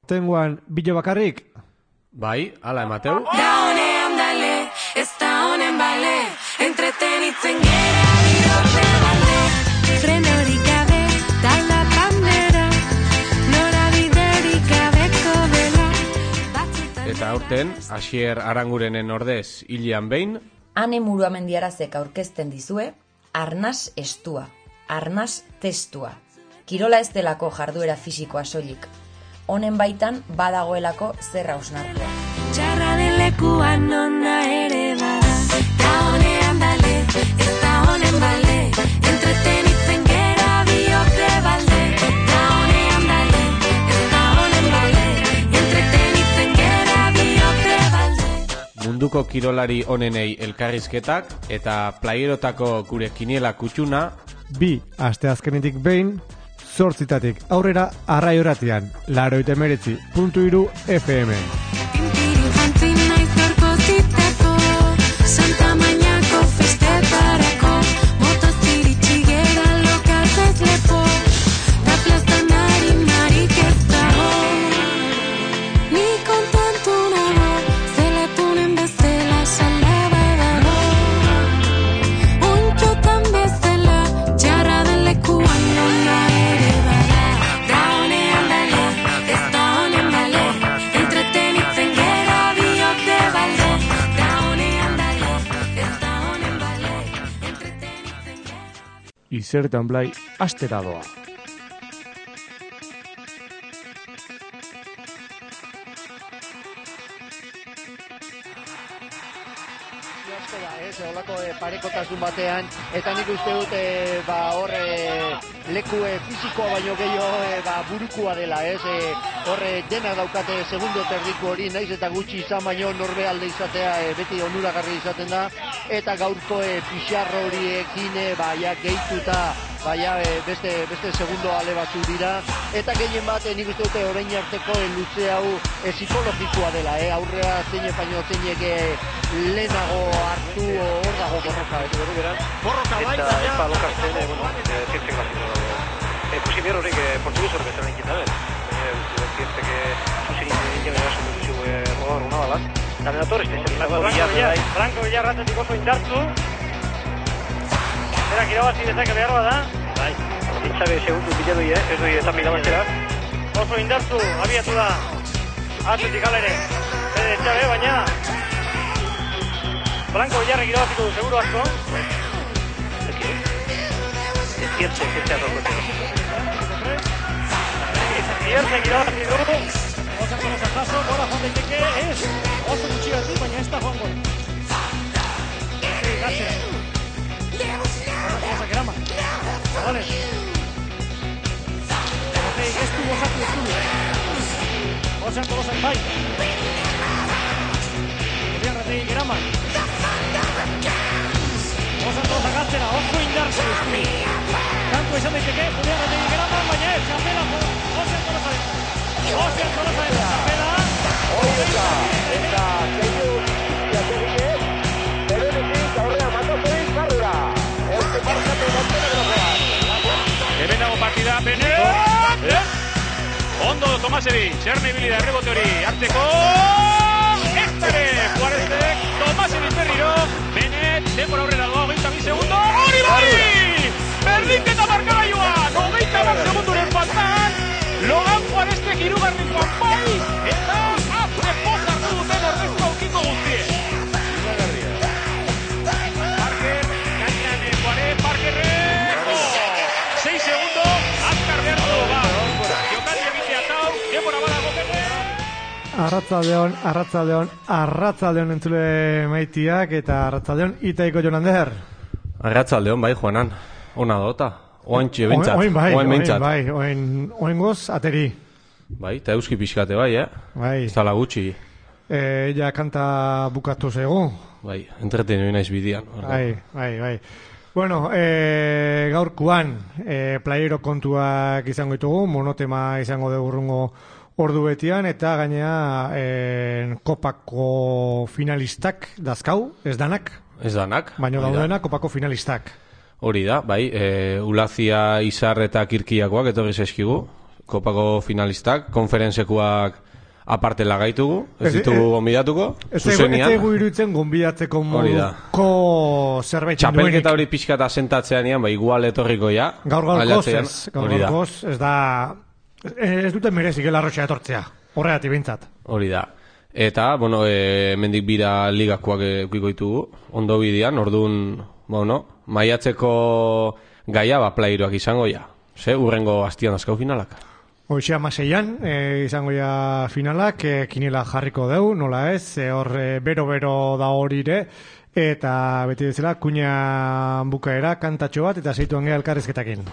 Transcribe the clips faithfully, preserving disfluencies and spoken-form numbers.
tenguan bilo bakarrik? Bai, ala emateu. Da honean dale, ez da honen bale, entretenitzen gera birote balde. Frenorik gabe, talda pandera, nora biderik gabeko dela. Eta aurten, Asier Arangurenen ordez hilean behin, Ane Muruamendiarazek aurkezten dizue, arnas estua, arnas testua. Kirola ez delako jarduera fisikoa soilik. Honen baitan badagoelako zer hausnartua. Txarra den lekuan ona ere bada, da honean dale, ez da honen bale, entretenitzen gera bihotze balde. Da honean dale, ez da honen bale, entretenitzen gera bihotze balde. munduko kirolari onenei elkarrizketak eta playerotako gure kiniela kutxuna, Bi, asteazkenetik behin, zortzitatik aurrera arraioratian, laurogeita hemeretzi puntu hiru F M. Tintirin jantzi naiz gaurko zitako, Santa Mañako festetarako, motoztiritsi gera lokaltez lepo, da plazan harimarik ez dago. Ni kontentu nago, zelatunen bezala salaba dago. Untxotan bezala, txarra den lekuan ona ere bada. Da honean dale, ez da honen bale, entretenitzen gera bihotze balde. Da honean dale, ez da honen bale, entretenitzen gera. Izertan blai, astera doa. asko da, ez, holako e, parekotasun batean, eta nik uste dut e, ba, hor e, leku e, fisikoa baino gehiago e, ba, burukua dela, ez, e, hor e, denak daukate segundo terdiko hori, naiz eta gutxi izan baino norbe alde izatea e, beti onuragarri izaten da, eta gaurko e, pixarro horiekin e, ba, ja, gehituta, baina e, beste, beste segundo ale batzu dira, eta gehien bat e, nik uste dute orain arteko e, luze hau e, psikologikoa dela, e, aurrea zeine baino zeinek e, lehenago hartu hor dago borroka, ez bero beran. Borroka bai, eta epa lokartzen, e, bueno, zientzen klasiko dago. E, Pusi bier horrek portugis horrek bezala ikin dabe. Baina, zientzek zuzin egin gara zuen duzu rodar una balaz. Kaminator, este Franco Villarratetik oso indartzu. Berak irabazi dezake behar bada. Bai, itxabe segundu bila doi, eh? Ez doi eta milabatzera. Oso indartzu, abiatu da. Atletik alere. Bede etxabe, baina Franco Villarrek irabaziko du, seguro asko. Zientzek, zientzea dorkote. Zientzek irabazi du. Osa konosa jaso, gora joan daiteke, ez. Oso gutxi gati, baina ez da joango. Sí, gatzera. Osa konosa kerama. Vale. Oteik ez du gozatu ez du. Osa konosa bai. Villarrategi keraman. Osa konosa gatzera, oso indarko ez du. Kanko izan daiteke, Villarrategi keraman, baina ez, txapela, osa konosa dut. Osa konosa dut, txapela. Oieta, eta zeitu jategik, berenetik aurrea matozerik barrura. Euske parkatu Montenegrokoan. Hemen dago partida, Benet! Ondo Tomasevic, Txerne ibili da errebote hori, hartzeko! Eztare, Juarezek, Tomasevic berriro, Benet, denbora aurrera doa, hogeita bi segundo, hori bai! Berdinketa markagailuan, hogeita bat segunduren faltan, Logan Juarezek hirugarrenkoan bai, eta azte poz hartu duten ordezko aukiko guztie. Parker, gainean Juarez, Parkerrek, seis segundo, azkar behar du, ba, jokari egitea tau, denbora badago bete. Arratzaldeon, arratzaldeon, arratzaldeon entzule maitiak eta arratzaldeon itaiko Jonander. arratzaldeon bai, Juanan, ona dota, oantxe bentsat, Oin bai, oen oin bentsat. bai, oin, oin goz, ateri. Bai, eta euski pixkate bai, eh? Bai, Ez dala gutxi, e, ja kanta bukatu zego. bai, entretenu naiz bidian. orduan. Bai, bai, bai. Bueno, e, gaurkoan e, playero kontuak izango ditugu, monotema izango dugu urrungo ordu betian, eta gainea e, kopako finalistak dazkau, ez danak, Ez danak. baina hori da. daudena kopako finalistak. Hori da, bai, e, Ulazia, Izar eta Kirkiakoak etorri zeskigu, kopako finalistak, konferentzekuak aparte lagaitugu, ez ditugu gonbidatuko, zuzenean. Ez egu iruditzen gonbidatzeko moduko zerbait duenik. Txapelketa hori pixka eta sentatzean ean, ba, igual etorriko ja. Gaur gaurkoz ez, gaur gaurkoz ez da, ez duten merezik elarroxa etortzea, horregatik bintzat. Hori da. Eta, bueno, e, mendik bira ligakoak eukiko ditugu, ondo bidean, orduan, bueno, maiatzeko gaia, ba, plairoak izango ja. Ze, urrengo hastian azkau finalak. Hoxe amaseian, e, izango ja finalak, e, kinela jarriko deu, nola ez, e, hor e, bero-bero da horire, eta beti bezala, kuina bukaera, kantatxo bat, eta zeitu angea elkarrezketakin.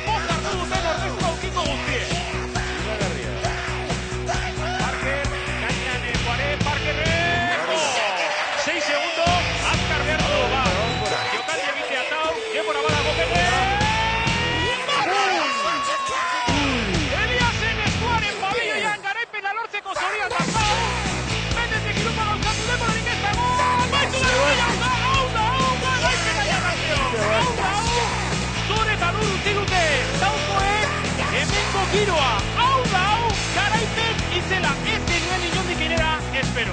Giroa, hau da hau, garaipen izela, ez denuen inondik inera, espero.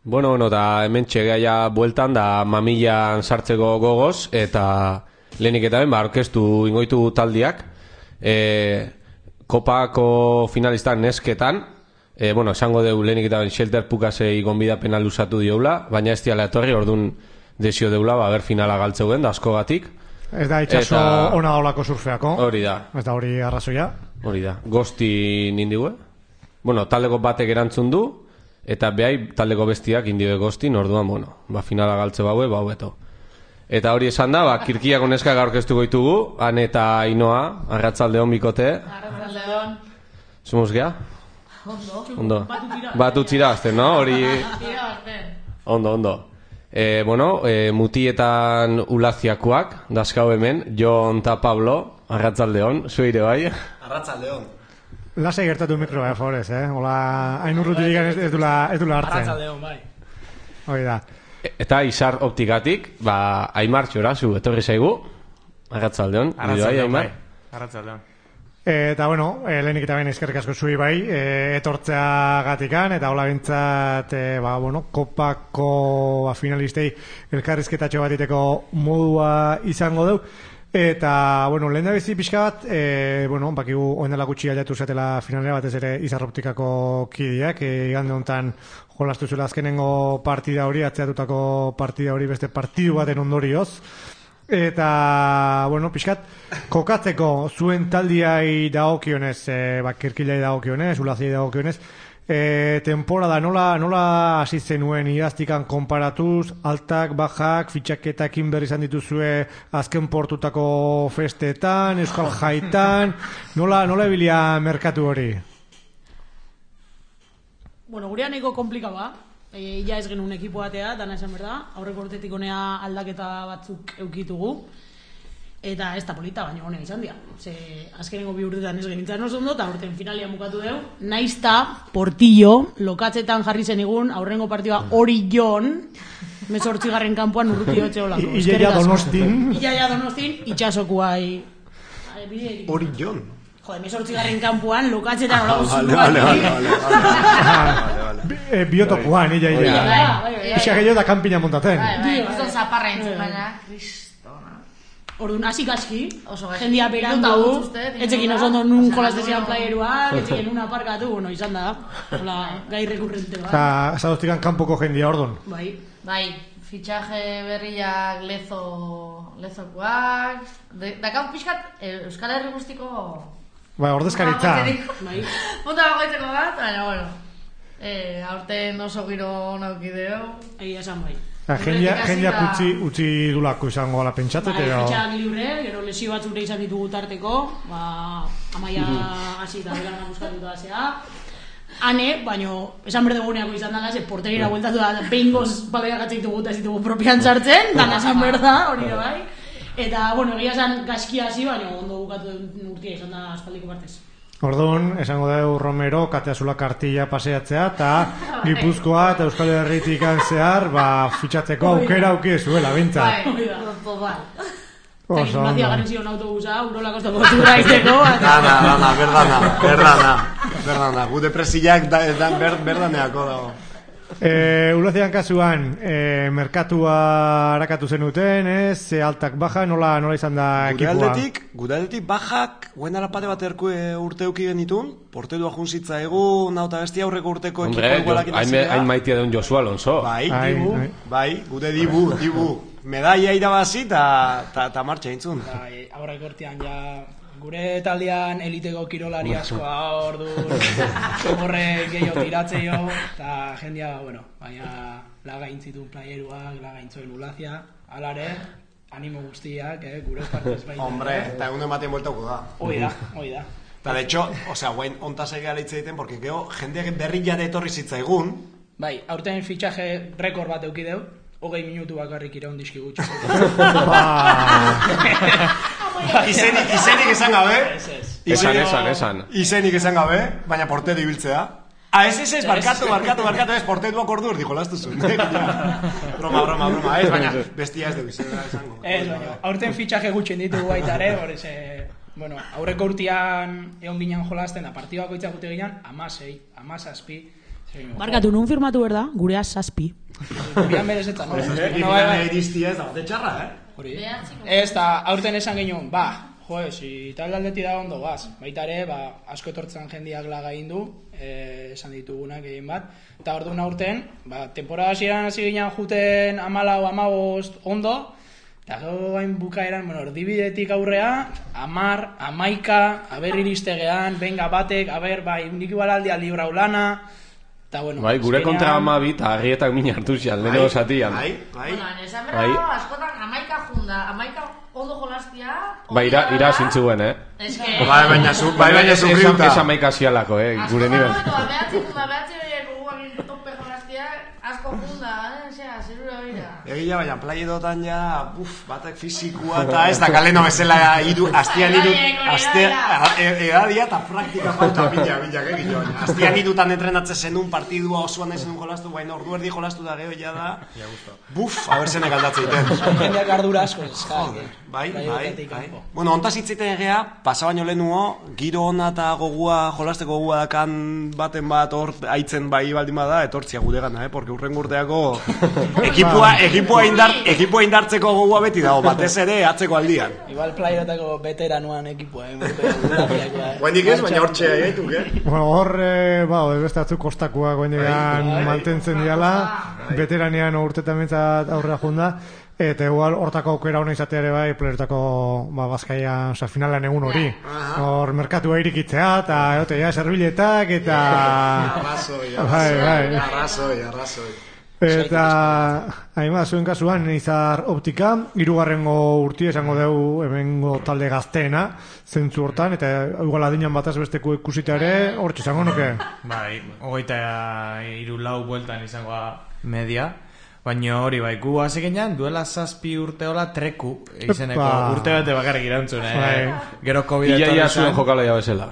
Bueno, bueno, da hemen txegaia bueltan da mamillan sartzeko gogoz, eta lehenik eta ben, ba, orkestu ingoitu taldiak, e, kopako finalistan nesketan, e, bueno, esango deu lehenik eta ben Shelter Pukasei gonbidapena luzatu dioula, baina ez diala etorri, orduan desio deula, ba, ber finala galtzeuen, da askogatik. Ez da itxaso eta... ona daulako surfeako. Hori da. Ez da hori arrazoia. Hori da. Gosti nindigue. Bueno, taldeko batek erantzun du, eta behai taldeko bestiak indioe goztin, orduan, bueno, ba, finala galtze baue, ba, beto. Eta hori esan da, ba, Kirkiak oneska gaurkeztu goitugu, han eta Ainoa, arratzaldeon bikote. Arratzaldeon. Somos gea? Ondo. Ondo. Batu txira azten, no? Hori... Ondo, ondo. E, bueno, e, mutietan ulaziakoak, dazkau hemen, Jon eta Pablo, arratzaldeon, zueire bai. Arratzaldeon. Lasai gertatu mikroa, favorez, eh? Hola, hain urrutu digan ez, ez dula hartzen. Arratzaldeon, bai. Hoi da. E, eta Izar optikatik, ba, Aimar txora, zu, etorri zaigu. Arratzaldeon. Arratzaldeon, bai. Arratzaldeon. Eta, bueno, eh, lehenik eta ben eskerrik asko zui bai, eh, etortzea gatikan, eta hola bintzat, eh, ba, bueno, kopako ba, finalistei elkarrizketatxo bat iteko modua izango deu. Eta, bueno, lehen da bizi pixka bat, e, bueno, bakigu oendela gutxi aldatu zatela finalera batez ere Izarroptikako kideak, e, igande honetan jolastu zuela azkenengo partida hori, atzeatutako partida hori beste partidu baten ondorioz. Eta, bueno, pixkat, kokatzeko zuen taldiai dagokionez, e, bakirkilai dagokionez, ulaziai dagokionez, E, temporada nola nola hasi zenuen idaztikan konparatuz, altak, bajak, fitxaketakin berri izan dituzue azken portutako festetan, euskal jaitan, nola nola ebilia merkatu hori? Bueno, gurean nahiko komplika ba. E, ja ez genuen ekipo batea, dana esan berda, aurreko urtetik honea aldaketa batzuk eukitugu. Eta ez da polita, baina honea izan dira. Ze azkenengo bi urtetan ez genintzen oso ondo, eta urten finalia mukatu dugu. Naizta, Portillo, lokatzetan jarri zen egun, aurrengo partidua hori jon, mezortzigarren kanpoan urruti hotxe olako. Iaia Donostin. Iaia Donostin, itxasokuai. Hori jon. Jode, mezortzigarren kanpoan, lokatzetan olako zuluan. Vale, vale, biotokuan, iaia. Ixa gehiago da kanpina montaten. Gusto zaparra entzun, baina, orduan, hasi gaski, jendia berandu, etxekin oso ondo nun kolastesian playeruan, etxekin nun aparkatu, bueno, izan da, hola, gai rekurrente bat. Eta, zaudoztikan kanpoko jendia, orduan. Bai. Bai, fitxaje berriak lezo, lezokoak, dakau pixkat, Euskal Herri guztiko... Bai, ordezkaritza. Bai. Punta bagoitzeko bat, baina, bueno, aurten oso giro naukideo. Egia esan bai. Jendeak utzi, utzi dulako izango ala pentsatet, bai, edo... fitxak libre, gero lesio batzuk izan ditugu tarteko, ba, amaia hasi eta belana buskatuta zea. Hane, baino, esan berdeguneako izan dala, ze porterira bueltatu da, behingoz baloiak atzitugu eta ez ditugu propian sartzen, dana esan berda, hori da bai. Eta, bueno, egia esan gaskia hasi, baina ondo bukatu urtia izan da aspaldiko partez. Orduan, esango dugu Romero, kateazula kartilla paseatzea, eta Gipuzkoa eta Euskal Herritik zehar, ba, fitxatzeko aukera auki zuela, bintzat. Bai, hori da, bai. Oso, ondo. Mazia garen zion autobusa, urola kostako gotura izteko. Dana, dana, berdana, berdana, berdana. Gu depresiak berdaneako dago. E, Ulazian kasuan, e, merkatua harakatu zenuten, ez? E, altak baja, nola, nola izan da ekipua? Gure aldetik, gure aldetik bajak, guen alapate bat erku urteuki genitun, portedua juntzitza egun, nauta bestia aurreko urteko ekipo igualakin azidea. Hain maitia deun Josu Alonso. Bai, dibu, bai, gure dibu, dibu. Medaia irabazi eta martxa intzun. Bai, aurreko urtean ja... Gure taldean eliteko kirolari askoa ordu horre gehiago tiratzeio eta jendia, bueno, baina laga intzitun playeruak, laga intzuen ulazia, alare, animo guztiak, eh, gure partez baita. Hombre, eta egun ematen bueltauko da. Hoi da, hoi da. Eta de hecho, osea, guain ontaz egia leitze egiten, porque geho, jendeak berri jade etorri zitzaigun. Bai, aurten fitxaje rekord bat eukideu, hogei minutu bakarrik iraun dizki gutxo. Izenik, izenik esan gabe. Esan, esan, esan. Izenik esan gabe, baina portedu ibiltzea. Ah, ez, ez, ez, barkatu, barkatu, barkatu, ez, porteduak ordur, dijo, lastu zuen. Broma, broma, broma, ez, baina bestia ez dugu izena esango. Ez, baina, aurten fitxaje gutxen ditugu baita ere, horrez, bueno, aurreko urtean egon ginen jolazten, da partidua koitza gute ginen, amasei, amasazpi, Barkatu, nun firmatu berda, gurea saspi. Gurean berez eta, no? Gipikana iristia ez da, bote txarra, eh? Hori. Ez, da, aurten esan genuen, ba, jo, si talde aldeti da ondo, gaz. Baita ere, ba, asko etortzen jendiak laga indu, eh, esan ditugunak egin bat. Eta orduan aurten, ba, temporada hasieran hasi ginen juten amalau, amabost ondo, eta gero gain bukaeran, bueno, erdibidetik aurrea, amar, amaika, aber iristegean, benga batek, aber, bai, nik igualaldi aldi braulana, eta bueno... Bai, gure kontra amabi, eta harrietak min hartu zian, leheno zatian. Bai, bai. Bueno, esan berra, askotan amaika junda, amaika ondo jolastia... Bai, ira, ira zintzuen, eh? Ez que... Bai, baina zu, bai, baina zu griuta. Ez amaika zialako, eh, gure nivel. Askotan, behatzi junda, behatzi guguak tope jolastia, asko junda, eh? Osea, zerura bera. Egia, baina playedotan ja, buf, batek fizikua eta ez da kaleno bezala idu, astian idu, edadia eta praktika falta bila, bila, egin joan. Astian idutan entrenatze zenun partidua osoan nahi zenun jolastu, baina ordu erdi jolastu da geho ja da, buf, haber zenek aldatzen iten. Jendeak ardura asko eskak. Bai, bai, bai. Bueno, ontaz hitzeiten egea, pasa baino lehenuo, giro ona eta gogua, jolasteko gogua dakan baten bat hor aitzen bai baldin bada, etortzia gude gana, eh? Porque urren urteako ekipua, ekipua, indar, ekipua indartzeko gogua beti dago, batez ere atzeko aldian. Igual playerotako veteranuan ekipua, eh? Guendik ez, baina hor txea egaituk, eh? Bueno, hor, ba, beste atzuk kostakoa guendikan mantentzen diala, veteranean urtetan bintzat aurrera junda, eta igual hortako aukera hona izatea ere bai, playerotako ba, bazkaia, oza, finalan egun hori. Hor, merkatua irikitzea, eta egote, ja, serbiletak, eta... Arrazoi, arrazoi, arrazoi, arrazoi. Eta, haima, zuen kasuan, izar optika, hirugarrengo urtia esango dugu hemengo talde gazteena, zentzu hortan, eta igual adinan bataz besteko ikusita ere, hortxe izango nuke? Bai, hogeita hiru lau bueltan izangoa media, baina hori bai, gu hasi genean, duela zazpi urteola treku, izeneko urte bete bakarrik irantzun, eh? Gero COVID etorri zan. Ia, ia, zuen jokalaia bezala.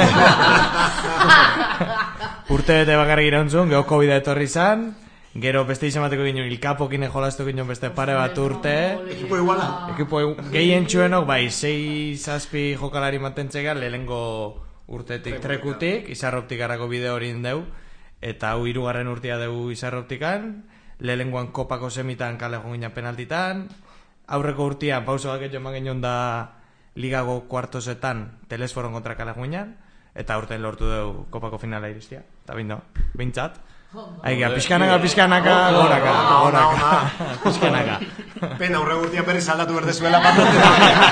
Urte bete bakarrik irantzun, gero COVID etorri zan, gero beste izamateko ginen ilkapokin jolastu ginen beste pare bat urte. Ekipo iguala. Ekipo gehien txuenok, bai, sei zazpi jokalari mantentzega, lehengo urtetik trekutik, izarroptikarako bideo hori indeu, eta hau hirugarren urtea dugu izarroptikan, lehengoan kopako semitan kale jongina penaltitan, aurreko urtean pausoak egin man genion da ligago kuartosetan telesforon kontra kale jonginan, eta aurten lortu dugu kopako finala iristia. Eta bindo, bintzat. Aiga, pizkanaka, pizkanaka, goraka, goraka, pizkanaka. Pena, aurre urtean berriz aldatu berdezuela patatzen.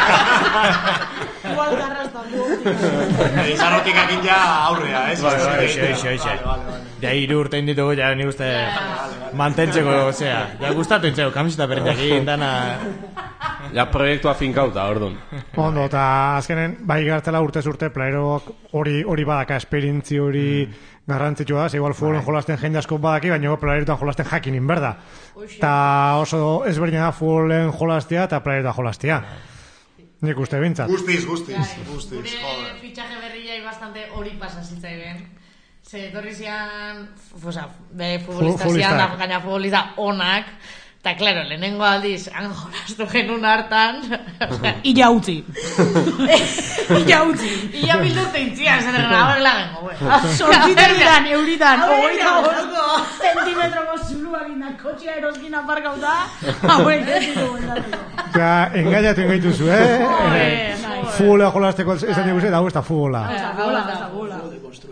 Igual garrastan du. Izarrotik akin ja aurrea, ez? Oixe, oixe, oixe. Ja, hiru urte inditugu, ja, ni uste mantentzeko, osea, ja, gustatu entzeko, kamiseta berriak egin, dana... Ja, proiektua finkauta, orduan. Ondo, eta azkenen, bai gartela urtez urte, playeroak hori hori badaka, esperientzi hori garrantzitsua da, igual futbolen jolasten jende asko badaki, baina playerotan jolasten jakinin, berda. Eta oso ezberdina da futbolen jolastea eta playerotan jolastea. Nik uste bintzat. Guztiz, guztiz, guztiz. Gure fitxaje berriai bastante hori pasa zitzaiben. Ze etorri zian, oza, be futbolista zian, da gaina futbolista onak, eta, klaro, lehenengo aldiz, han jolastu genuen hartan... Illa utzi. Illa utzi. Illa bildurte intzian, zen egin abarela gengo, güey. Sortziterritan, euritan, ogoita osko, zentimetroko zuluak indan, kotxea eroskin aparkauta, hauek desitu guendateko. Osea, engaiatu engaituzu, eh? Futbola jolasteko esan dugu ze, da hau ez da futbola. Ez da futbola, ez da futbola.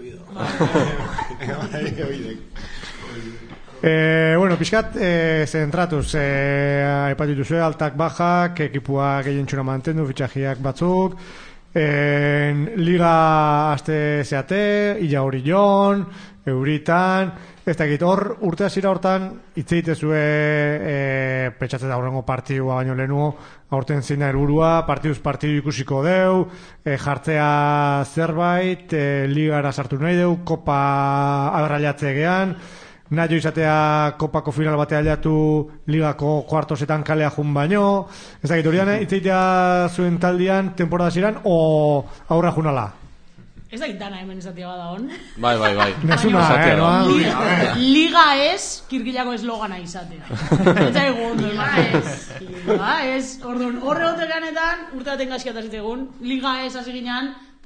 Eh, bueno, pixkat, eh, zentratuz, eh, aipatitu zuen, altak bajak, ekipua gehien txuna mantendu, fitxajiak batzuk, eh, liga aste zeate, illa hori jon, euritan, ez dakit, hor, urte hasiera hortan, itzeitezue, eh, petxatzen da horrengo partidua baino lehenuo, aurten zein da helburua, partiduz partidu ikusiko deu, eh, jartzea zerbait, eh, ligara sartu nahi deu, kopa aberrailatze gean, nahi izatea kopako final batea aliatu ligako kuartosetan kalea jun baino, ez dakit horian, itzeitea zuen taldian temporada ziren, o aurra junala? Ez dakit dana hemen izatea bada hon. Bai, bai, bai. Nesuna, eh, no? Liga ez, kirkilako eslogana izatea. Eta egun, liga ez. Liga ez. Orduan, horre hote ganetan, urte baten gaskiataz egun, liga ez hasi ginean,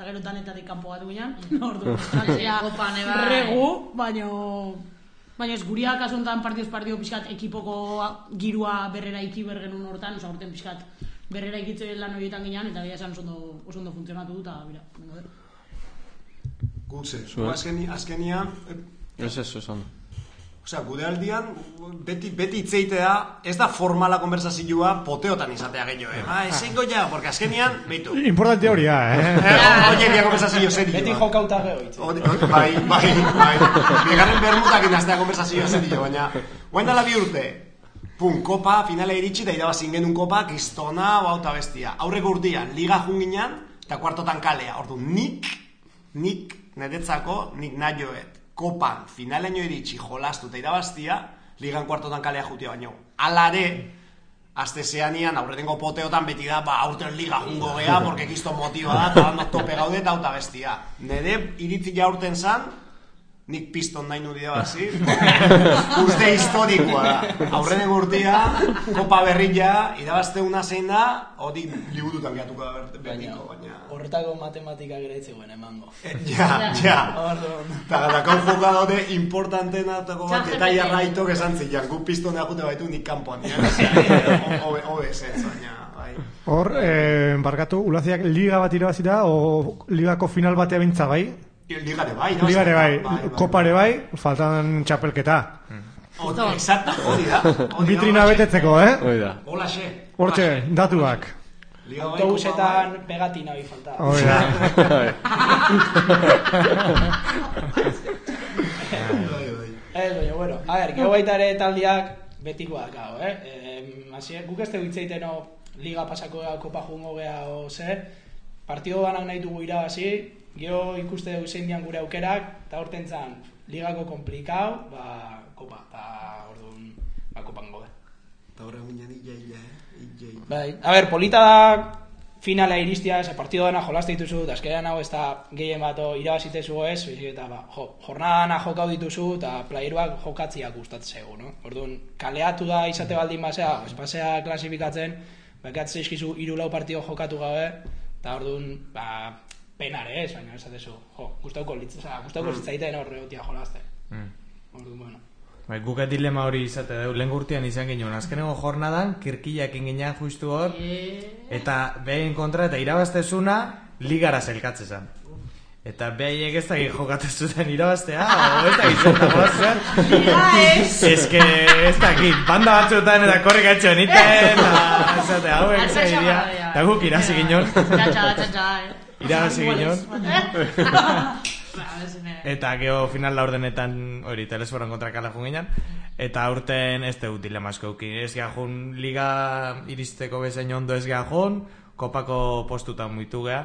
eta gero danetatik kanpo bat guinan, ordu, estratzea regu, baino... Baina ez guria kasu honetan partiduz partidu pixkat ekipoko girua berrera iki bergenun hortan, oza, horten pixkat berrera ikitze lan horietan ginean, eta bera esan oso ondo funtzionatu du, eta bera, bengo der. Gutze, azkenia... Ez ez, ez ondo. Osea, gude aldian, beti, beti itzeitea, ez da formala konversazioa poteotan izatea gehiago, eh? Ba, ezein goia, porque azkenian, behitu. Importante horia, eh? Oie, dia konversazio serio. Beti jokauta geho itzi. Bai, bai, bai. Bigarren bermutak inaztea konversazio serio, baina... Guain dala bi urte, pum, kopa, finale iritsi, da irabazin genuen kopa, kistona, bauta bestia. Aurreko urtean, liga junginan, eta kuartotan kalea. Ordu, nik, nik, niretzako, nik nahioet. Kopan, finaleño iritsi, jolastu eta irabaztia, ligan kuartotan kalea jutia baino. Alare, azte zeanian, aurretengo poteotan beti da, ba, aurten liga jungo gea, porque kisto motiba da, eta bandok tope gaude eta auta bestia. Nede, iritzi jaurten zan, nik piston nahi nudi dabazi, urte historikoa da. Aurreneko urtea, kopa berria, irabazte una zein da, hori liburutan gehatuko da betiko, baina... Horretako matematika gereitzegoen emango. Ja, ja. Eta gatakau joka daude importantena eta jarraitok esan zilean, gu pistonea jute baitu nik kanpoan. Obe esetz, baina... Hor, barkatu, Ulaziak liga bat irabazita, o ligako final batea bintza bai? Ligare bai, no? Ligare bai, kopare bai, faltan txapelketa. Exacta, hori da. Vitrina betetzeko, eh? Hori da. Hola, xe. Hortxe, datuak. Autobusetan pegatina bi falta. Hori da. Ez, baina, bueno, a ver, geho baita ere taldiak betikoa dakao, eh? Asi, guk ez tegu itzeiteno liga pasako kopa jungo geha o ze, partido banak nahi dugu irabazi, geho ikuste dugu zein dian gure aukerak, eta horten zan, ligako komplikau, ba, kopa, eta orduan, ba, kopan gode. Eta horre guinan illa, illa, eh? Illa, illa. Bai, a ver, polita da finala iristia, ese partido dana jolaste dituzu, eta eskeran hau ez da gehien bato irabazitezu ez, eta ba, jo, jornadana jokau dituzu, eta playeruak jokatziak gustatzegu, no? Orduan, kaleatu da izate baldin basea, espasea klasifikatzen, bakatzen izkizu hiru lau partido jokatu gabe, eta orduan, ba, penare ez, baina esatezu, jo, gustauko litzea, gustauko zitzaiten horre otia jolaste. Orduan, bueno. Bai, guket dilema hori izate dugu, lehen gurtian izan ginen, azkeneko jornadan, kirkillak inginean justu hor, eta behin kontra, eta irabaztezuna, ligara zelkatze zen. Eta behaiek ez dakik jokatezuten irabaztea, o ez dakik zertako zen. Ez que ez dakik, banda batzuetan eta korrik atxo niten, eta esate, hauek zaidea, eta guk irazi ginen. Irazi ginen. Eta geho final laurdenetan hori telesporan kontra kala junginan, eta aurten ez tegut dilema asko eukin, ez gehajun liga iristeko bezain ondo ez gehajun, kopako postutan muitu geha,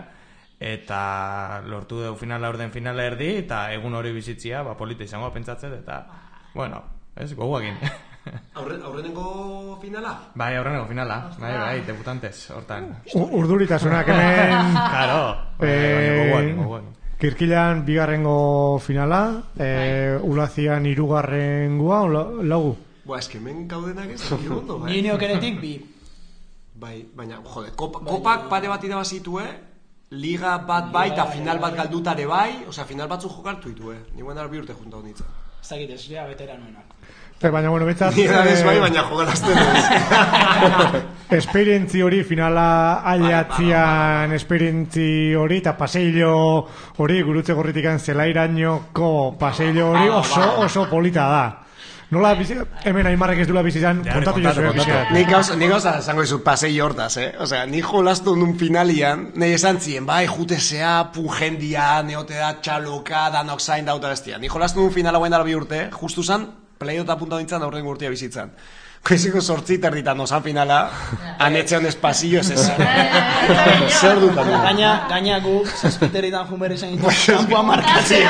eta lortu dugu final laurden final erdi, eta egun hori bizitzia, ba, polita izango pentsatzen, eta, bueno, ez, goguakin. Aurrenengo finala? Bai, aurrenengo finala, bai, bai, debutantez, hortan. Urduritasunak hemen... Karo, goguakin, goguakin. Kirkilan bigarrengo finala, e, Ulazian hirugarrengoa, lagu? Boa, eske men kaudenak ez dakik ondo, bai? Nini okeretik bi. Bai, baina, jode, kopa, kopak pare bat irabazitue, liga bat bai, eta final bat galdutare bai, osea, final batzu jokartu ditue, niguen dar bi urte junta honitza. Ez dakit, ez dira veteranuenak. Baina, bueno, betzat... Nira ez bai, baina jogalazten ez. Esperientzi hori, finala aileatzian esperientzi hori, eta paseillo hori, gurutze gorritikan zelairainoko paseillo hori oso, oso polita da. Nola, hemen Aimarrek ez dula bizizan, kontatu jozue bizizan. Nik gauza esango izu paseillo hortaz, eh? Osea, nik jolaztu nun finalian, nahi esan zien, bai, jutesea, pungendia, neote da, txaloka, danok zain dauta bestia. Nik jolaztu nun finala guen dara bi urte, justu zan, pleiota punta dintzen aurren urtea bizitzan. Koiziko sortzi terditan osan finala, anetxe honez pasillo ez esan. Zer dutan. Gaina, gaina gu, zazpiterritan jumber esan gitu, kampoa markatzea.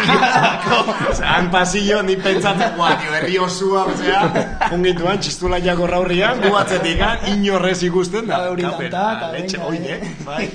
Han pasillo, ni pentsatzen, guak, berri osua, osea, jungituan, txistula jako raurrian, gu batzetikan, inorrez ikusten da. Kapera, letxe, oide, bai.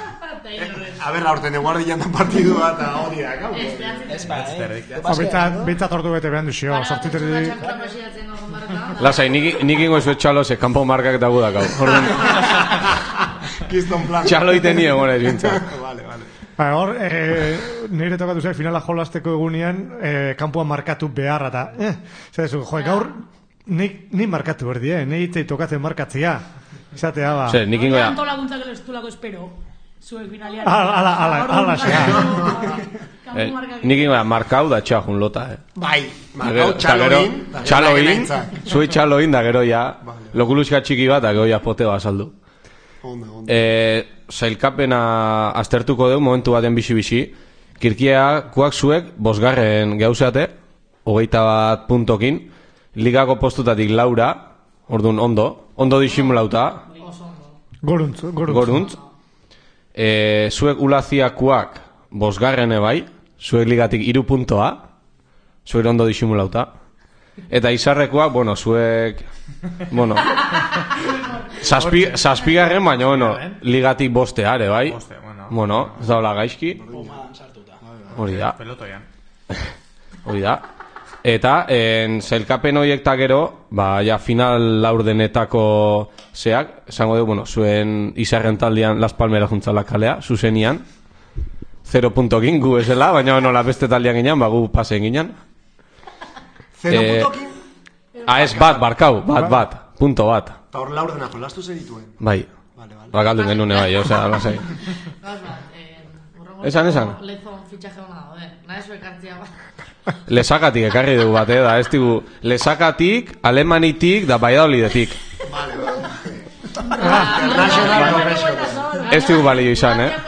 A ber, aurten eguardian da partidua eta hori da, gau. Ez ba, Betzat ordu bete behan duzio, sortziterri... Lasai, nik ingo esu etxalo, ze kampo markak dago da, gau. Kiston plan. Txalo iten nire, gora ez bintzat. Vale, vale. Ba, hor, e, nire tokatu zen, finala jolasteko egunean, e, kanpoan markatu beharra, eta, eh, zerezu, joe, gaur, nik, nik markatu berdi, eh, nik itzei tokatzen markatzea, izatea, ba. Zer, nik ingo da. Anto laguntzak ez dulako espero, zuek finalian. Ala, ala, ala, ala, ala, Eh, nik ingo da, markau da txajun lota, eh. Bai, markau txaloin. Txaloin, zui txaloin, da gero ja, lokuluska txiki bat, da gero ja poteo azaldu. Eh, zailkapena aztertuko dugu, momentu baten bisi-bisi. Kirkia, kuak zuek, bosgarren gauzeate, hogeita bat puntokin, ligako postutatik laura, orduan ondo, ondo disimulauta. Goruntz, goruntz. Goruntz. Eh, zuek ulaziakuak, bosgarrene bai, zuek ligatik iru puntoa, zuek ondo disimulauta. Eta izarrekoak, bueno, zuek, bueno, zazpi, zazpigarren, baina, bueno, ligatik bosteare, bai? Bueno, ez daula gaizki. Hori da. Hori da. Eta, en zailkapen horiek ta gero, ba, ja, final laurdenetako zeak, esango dugu, bueno, zuen izarren taldean Las Palmeras juntzala kalea, zuzenian, zero puntokin gu esela, baina nola beste taldean ginen, ba, gu pasen ginen. Zero puntokin? Ah, ez bat, barkau, bat, bat, punto bat. Eta hor laurdena jolastu zerituen. Bai, ragaldu genune bai, osea, lasai. Esan, esan. Lezon fitxaje hona dago, eh? Nahi zuek hartzia bat. Lesakatik ekarri dugu bat, eh, da, ez digu, Lesakatik, Alemanitik, da Valladolidetik. Vale, vale. Ez digu balio izan, eh?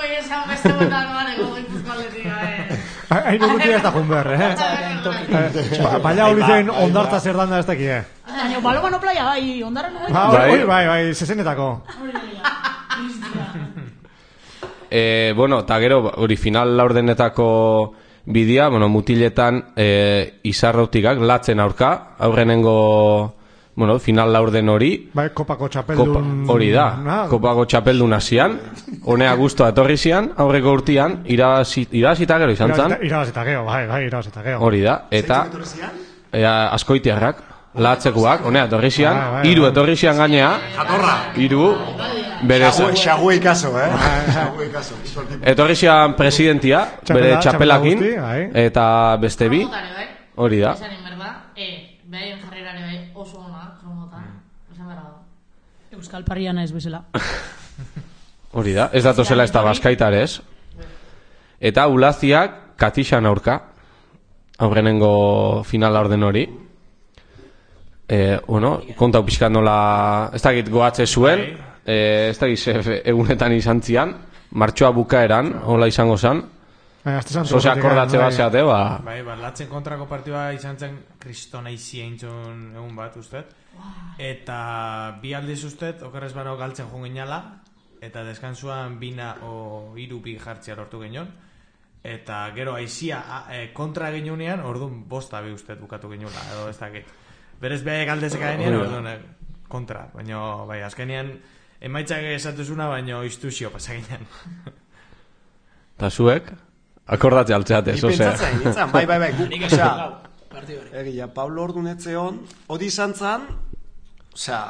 Hain urrutia ez da jun behar, eh? Baina hori zen ondartza zer danda ez daki, eh? Baina, balo bano playa, bai, ondarra no bai? Bai, bai, bai, zezenetako. Eh, bueno, eta gero, hori final laurdenetako bidea, bueno, mutiletan eh, izarrautikak, latzen aurka, aurrenengo, bueno, final laurden hori. Bai, kopako txapeldun... Hori da, kopako txapeldun hasian, honea guztua etorri zian, aurreko urtian, irabazita gero izan zan. Irabazita gero, bai, bai, irabazita gero. Hori da, eta askoitiarrak, latzekuak, honea etorri zian, hiru etorri zian gainea, hiru, bere... Xagu ikaso, eh? Xagu ikaso. Etorri zian presidentia, bere txapelakin, eta beste bi, hori da. Behaien jarrerare bai oso ona, jomotan, esan behar dago. Euskal Parriana ez bezala. Hori da, ez datozela ez da baskaitarez. Eta ulaziak katixan aurka, aurrenengo finala orden hori. Eh, bueno, kontau pixkat nola, ez dakit goatze zuen, eh, ez dakit egunetan izan zian, martxoa bukaeran, hola izango zan. Zose akordatze bat zeate, ba... Bai, ba, latzen kontrako partidua izan zen kristona izi eintzun egun bat, ustet. Eta bi aldiz ustet, okerrez bano galtzen joan ginala, eta deskansuan bina o hiru bi jartzea lortu genion. Eta gero aizia e, kontra geniunean, orduan bosta bi ustet bukatu geniula, edo ez dakit. Berez beha galdezeka genian, orduan e, kontra. Baina, bai, azkenean, emaitzak esatuzuna, baina iztuzio pasaginan. Eta zuek? Akordatze altzeate, eso sea. Pentsatzen, bai, bai, bai, guk, osea, egia, Pablo ordu netzeon, hori izan zan, osea,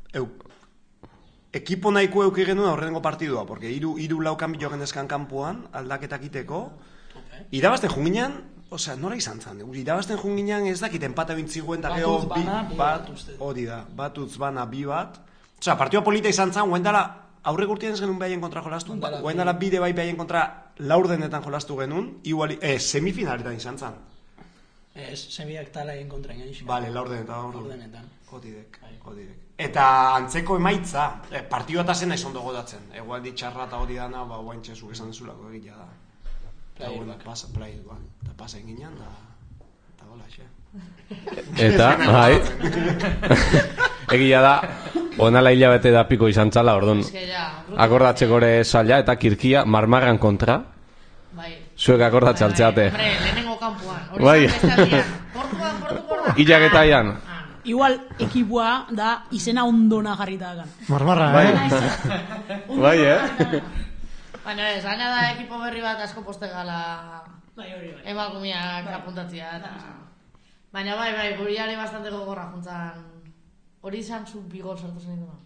ekipo nahiko euki genuen aurrengo partidua, porque iru, iru laukan bilo genezkan kanpoan, aldaketak iteko, irabazten junginan, osea, nora izan zan, irabazten junginan ez dakit empate bintziguen, eta gero, bat, hori da, bat utz bana bi bat, osea, partidua polita izan zan, guendala, aurre gurtien ez genuen behaien kontra jolastu, guain dala bide bai behaien kontra laurdenetan jolastu genuen, igual, eh, semifinaletan izan zan. Ez, semiak talaien kontra ingen izan. Vale, laurdenetan. Laurdenetan. Jodidek, jodidek. Eta antzeko emaitza, eh, partidua eta zen ondo godatzen. Egual ditxarra eta hori dana, ba, guain txezuk esan dezulako egitea da. Eta, bueno, pasa, play, ba, eta pasa egin da, eta gola, xe. Eta, bai, egia da, onala hilabete da piko izan txala, orduan, akordatzeko ere zaila, eta kirkia, marmarran kontra, zuek akordatze altzeate. Hombre, lehenengo kampuan, hori zan bestaldian, portuan, portuan, Ilaketaian. Igual, ekipua da izena ondona jarrita dagan. Marmarra, eh? Bai, eh? Baina ez, baina da ekipo berri bat asko poste gala emakumiak apuntatzia, eta... Baina bai, bai, guriare bastante gogorra juntzan. Hori izan zu bigol sartu zen dituna.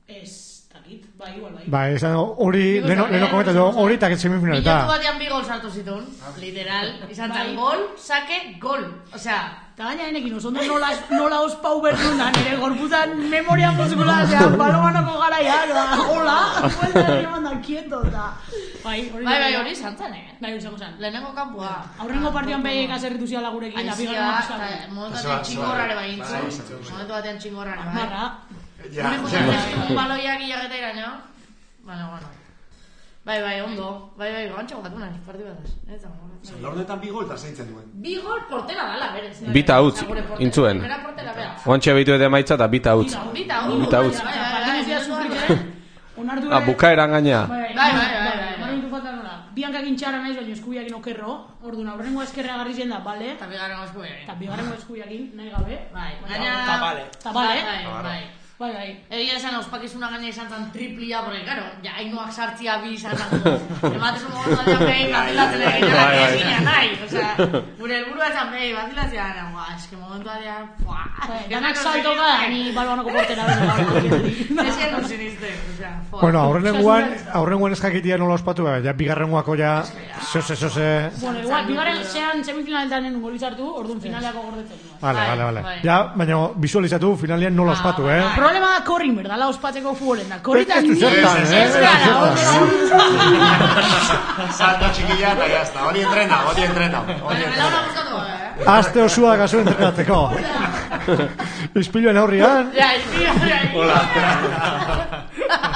Ez, takit, bai, igual, bai. Ba, esan hori, leno komentatu, hori eta semifinaleta. Minutu batean bi gol sartu zituen, literal. Izan zen gol, sake, gol. Osea, eta gaina enekin oso ondo nola, nola ospau bertuna, nire gorpuzan memorian bozukula, osea, balomanoko garaia, hola, buelta ere mandan kieto, eta... Bai, hori bai, bai, hori izan zen, eh? Bai, izango zen. Lehenengo kanpua. Aurrengo partioan behiek azerritu ziala gurekin, da bigarren Aizia, momentu batean txingorrare bai intzu. Momentu batean txingorrare bai. Marra. Ja, Un baloiak ilageta iraino. Bueno, bueno. Bai, bai, ondo. Bai, bai, gantxo bat, una, parti bat ez. Lornetan bi gol eta zeintzen duen. Bi gol portera dala, berez. Bita utz, intzuen. Portera portera, bera. Oantxe behitu eta maitza eta bita utz. Bita utz. Bita utz. Bai, bai, bai. Onartu Ah, bukaeran gaina. Bai, bai, bai. Baina falta nola. Biankak txarra naiz, baina eskubiakin okerro. Orduan, aurrengo eskerrea garri zen da, bale? Eta bigarrengo eskubiakin. Eta bigarrengo eskubiakin, nahi gabe. Bai, baina... Eta bale. Eta bale. Bai, bai. Bai, bai. Egia esan, ospakizuna gaina izan zen triplia, porque, claro, ja, hainoak sartzia bi izan zen. Ematezu momentu batean behi, batilatzen egin, egin nahi. Osea, gure helburua esan behi, batilatzea gana, guau, eski momentu batean, fuaa. Ganak saltoka, ni balbanoko portera bera. Ezien non siniste, osea, fuaa. Bueno, aurrengoan, aurrengoan eskakitia nola ospatu, ja, bigarrengoako ja, zose, zose... Bueno, igual, bigarren zean semifinaletan nenun golizartu, orduan finaleako gordetzen. Vale, vale, vale. Ja, baina visualizatu finalean nola ospatu, eh? Problema da korrin, berdala, ospatzeko futbolen da. Korritan Ez zertan, eh? Ez gara, Salto txikilla eta jazta, hori entrena, hori entrena. Aste osua gazu entrenatzeko. Ispiluen aurrian. Ja, ispiluen aurrian. Hola.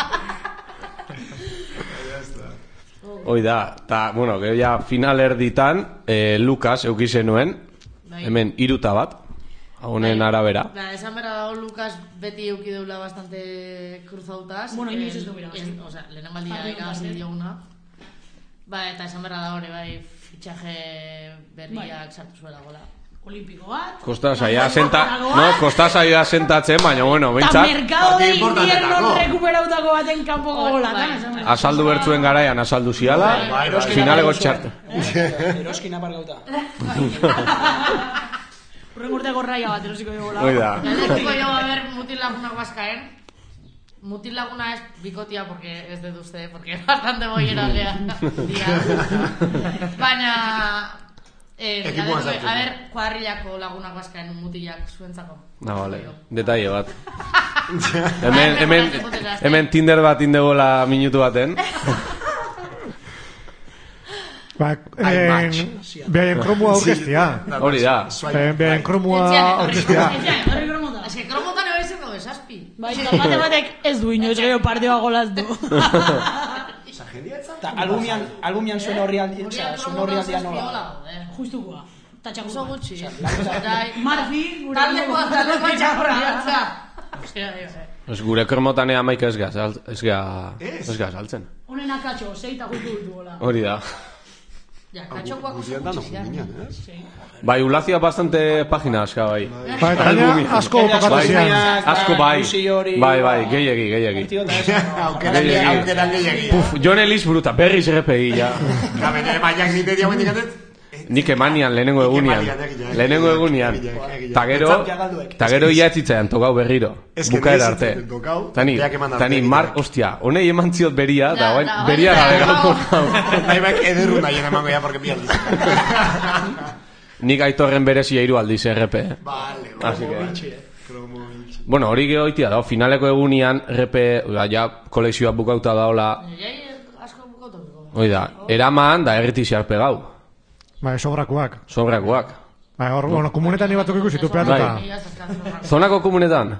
Hoi da, eta, bueno, gero ja final erditan, eh, Lukas eukizenuen, hemen iruta bat, honen arabera. Da, esan berra dago Lukas beti euki deula bastante cruzautaz. Bueno, inoiz ez du bera. O sea, lehen maldia irabazi dioguna. Ba, eta esan berra dago ere, bai, fitxaje berriak sartu zuela gola. Olimpiko bat. Kosta saia senta, no, kosta saia sentatzen, baina bueno, Eta behintzat. mercado de invierno rekuperautako baten kanpoko gola. Asaldu bertzuen garaian asaldu ziala, finaleko txart. Eroskin apargauta. Urren urteko raia bat erosiko dugu gola. Hoi da. Erosiko jo, a ver, mutil lagunak baskaen. Mutil laguna es bikotia, porque ez dut uste, porque bastante boiera gea. Baina... Eh, a, ver, a ver, kuadrillako lagunak baskaen mutilak zuentzako. Na, vale, detalle bat. hemen, hemen, hemen Tinder bat indegola minutu baten. Ba, behaien kromua aurkestia. Hori da. Behaien kromua aurkestia. Ez que kromotan eba izan gau esazpi. Bai, bate batek ez du inoz gehiago partioa golaz du. Eta albumian, albumian zuen horri aldian, zuen horri aldian nola. Justukoa. Tatxako oso gutxi. Marfi, gure taldeko, taldeko txakurra. Ez gure kromotan ea maik ez gaz, ez gaz altzen. Honen akatxo, zeita gultu dut gola. Hori da. Ja, katxokoak oso gutxi. Bai, ulazia bastante pagina aska, bai. Bai, eta gaina asko tokatu zian. Asko, bai. Bai, bai, gehiagi, gehiagi. Aukeran gehiagi. Puf, Jon Elis bruta, berriz errepegi, ja. Gaben ere maiak nite diagoen dikatet. Nik emanian, lehenengo egunian. Lehenengo egunian. Ta gero, ta gero ia etzitzaian, tokau berriro. Bukaera arte. Tani, tani, Mark, ostia, honei eman ziot beria, da guain, beria gabe gauko. Nahi baik ederru nahi emango ya, porque bi aldiz. Nik aitorren berezia hiru aldiz R P. Vale, así que... Bueno, hori gehoitia da, finaleko egunian R P, ja, kolekzioa bukauta daola. Hoi da, eraman da erritiziar pegau. Bai, sobrakoak. Sobrakoak. Bai, hor, bueno, komunetan ibatuk ikusitu peatuta. Zonako komunetan?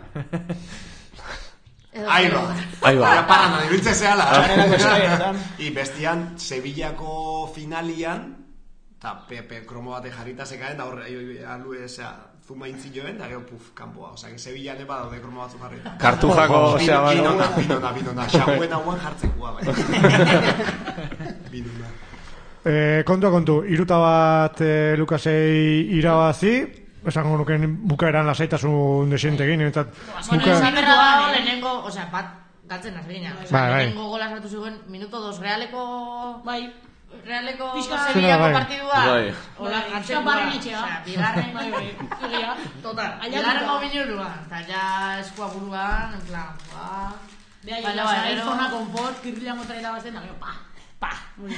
Aiba. Aiba. Ya parana, dibiltze zehala. I bestian, Sevillako finalian, eta Pepe kromo bate jarrita zekaen, da horre, alue, zera, zuma intzioen, da gero, puf, kanpoa. Osa, que Sevillan eba daude kromo batzu jarrita. Kartujako, osea, bai. Binona, binona, binona. Xauen hauen jartzekua, bai. Binona. Eh, kontua kontu, iruta bat eh, Lukasei irabazi, esango nuken bukaeran lasaitasun desientegin, eta... Bueno, esan berra dago lehenengo, osea, bat galtzen azbegina. Bai, bai. Lehenengo gola sartu zuen, minuto dos, realeko... Bai. Realeko Pizka Sevillako partidua. Bai. Hola, Pizka barren etxea. Osea, bigarren... Bai, bai. Total, bigarrengo minuruan. Eta ja eskua buruan, en plan, ba... Beha, Baina, ja, gero- iPhonea, konfort, kirrila motera irabazten, da, gero, pa, pa.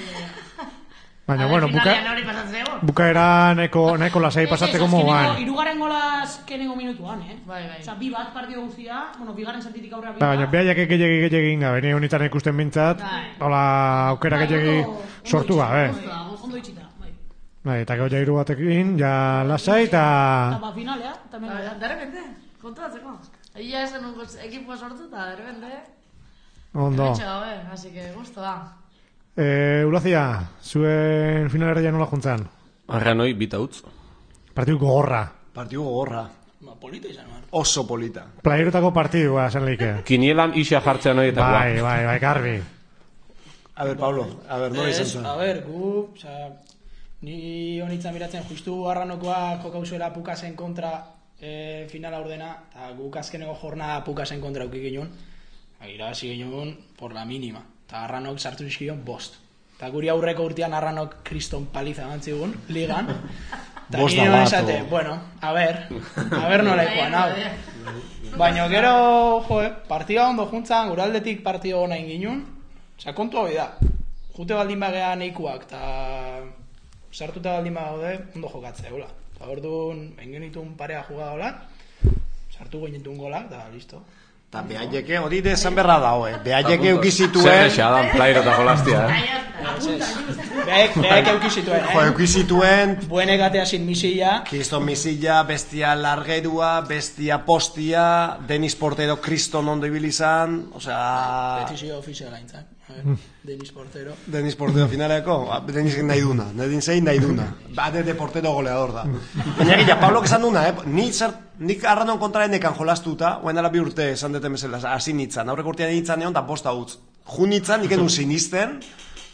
Baina, bueno, buka, Finalean hori pasatzen egon. bukaera nahiko, nahiko lasai pasatzeko moduan. Irugaren gola azkenengo minutuan, eh? Bai, bai. Osa, bi bat partido guztia, bueno, bigarren zatitik aurrera bi Ba, baina, bat. behaiak egegi egegi inga, beni honetan ikusten bintzat, Bai. hola, aukera Bai, egegi ondo- ondo sortu itxita, gabe. ondo da, Ondo itxita, bai. Bai, eta gero ja hiru batekin, ja lasai, Eta eta... ba, finalea, eta Ba, mengo. De repente, kontuatzeko. Egia esan un ekipo sortu eta de repente... Ondo. Hemetxe gabe, así que gusto da. Eh, Ulazia, zuen finalerdia nola juntzan? Arra noi, bita utz. Partidu gogorra. Partidu gogorra. Ba, polita izan, man. Oso polita. Playerotako partidua, esan leike. Kinielan isa jartzea noi eta Bai, bai, bai, garbi. A ver, Pablo, a ver, nola izan Ez, zen? a ber, gu, oza, ni honitza miratzen, justu arranokoa jokauzuela Pukasen kontra e, finala ordena, eta guk azkeneko jorna Pukasen kontra aukik ginen, irabazi ginen por la mínima, eta arranok sartu nizkion bost. Eta guri aurreko urtean arranok kriston paliza bantzigun, ligan, eta Bost nire da bat, esate, o- bueno, a ber, a ber nola ikuan, hau. Baina gero, jo, eh, partida ondo juntzan, gure aldetik partida ona inginun, oza, kontu hori da, jute baldin bagea neikuak, eta sartuta baldin bagaude, ondo jokatzea, hola. Eta orduan, engenitun parea jugadola, sartu goinetun golak, da, listo. Eta behaieke, hori de esan berra dago, eh? Behaieke Zer eukizituen... esa dan plairo eta jolastia, eh? Behaek, behaek eukizituen, Jo, eh? eukizituen... Buene gatea sin misilla, Kriston misilla, bestia largerua, bestia postia, Denis Portero kriston ondo ibili izan, osea... Decisio ofiziala intzak, a ver, Denis Portero. Denis Portero finaleko, ba, Denis nahi duna, Denis egin nahi duna. Ba, de, de Portero goleador da. Baina gila, Pablo esan duna, eh? Ni zer, nik arranon kontraren ekan jolastuta, oen dela bi urte esan deten bezala, hasi nitzan, aurreko urtean nitzan egon, da bosta utz. Ju nitzan, nik edun sinisten,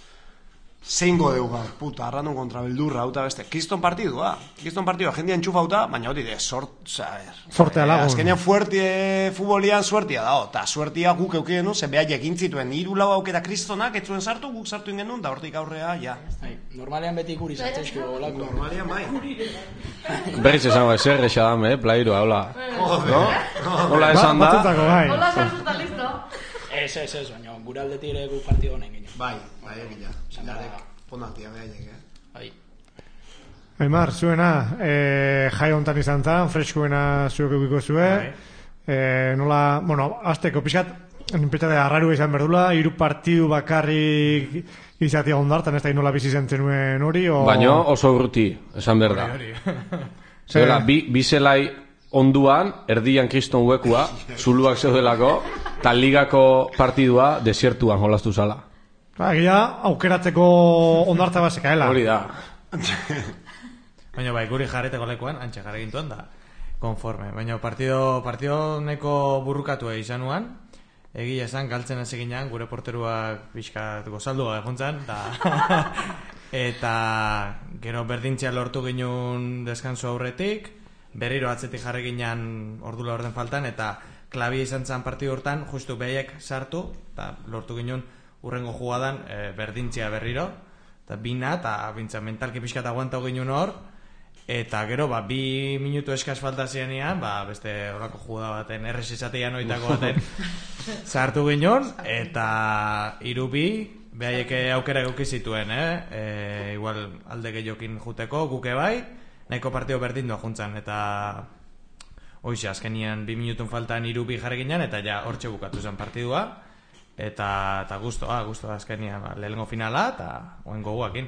zein godeu gaur, puta, arranon kontra beldurra, hauta beste. Kriston partidua, kriston partidua, jendia entxufauta, baina hori de, sort, saber. Sortea lagun. Azkenean fuerte futbolian suertia dago, eta suertia guk eukien ze behaiek intzituen, hiru lau aukera kristonak, etzuen sartu, guk sartu ingenun, da hortik aurrea, ja. Ai, normalean beti guri sartzezko golako. Normalian bai. Berriz esango, zer esa dame, eh? Plairoa, hola. No? Hola esan da. Batzutako, bai. Hola, sartuta, listo. Ez, ez, ez, baina gure aldetik ere guk partio honen ginen. Bai, bai, egila. Sandarek. Ponatia behaiek, eh? Bai. Aimar, zuena, eh, jai hontan izan zan, freskuena zuek eukiko zue. Eh, nola, bueno, azteko pixkat, ninpetate arraru izan berdula, hiru partidu bakarrik izatea ondartan, ez da nola bizi zen zenuen hori, o... Baino oso urruti, esan behar da. Zela, bi, bi zelai onduan, erdian kriston huekua, zuluak zeudelako, eta ligako partidua desiertuan jolastu zala. Ba, egia, aukeratzeko ondartza bat zekaela. Hori da. Baina bai, guri jarreteko lekuan, antxe jarre gintuen da, konforme. Baina partido, partido neko burrukatua izanuan, egia esan, galtzen hasi ginean, gure porteruak pixkat gozaldua egontzan, da... eta gero berdintzia lortu ginen deskanso aurretik, berriro atzetik jarri ginean ordula orden faltan, eta klabia izan zen partidu hortan, justu behaiek sartu, eta lortu ginen urrengo jugadan e, berdintzia berriro, eta bina, eta bintza mentalki pixkat aguantau ginen hor, eta gero, ba, bi minutu eskaz falta zianean, ba, beste horako jugada baten, errez izatean oitako baten, sartu ginen, eta irubi, behaieke aukera euki zituen, eh? E, igual alde gehiokin juteko, guke bai, nahiko partio berdindua juntzan, eta hoxe, azkenian bi minutun faltan irubi jarri ginen, eta ja hortxe bukatu zen partidua, eta, eta guztoa, guztoa azkenian, ba, lehengo finala, eta oen goguakin.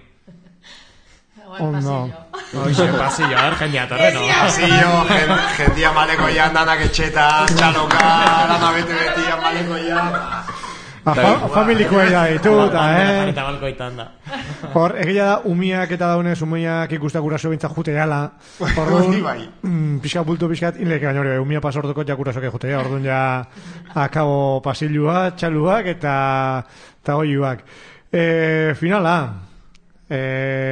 Ondo. Hoxe, pasillo, a ver, jendia torre, no? Pasillo, gen, jendia maleko jan, danak etxetan, txaloka, lana bete-beti jan maleko jan. Ah, fa, familikoa da ditu, eta, eh? Eta balkoitan da. Hor, egia da, umiak eta daunez, umiak ikustak guraso bintzak jute gala. Hori bai. Mm, pixkat bultu pixkat, inleke baina hori, umia pasortuko ja gurasoke jute gala. Orduan ja, akabo pasilua, txaluak eta eta goiuak. E, finala, e,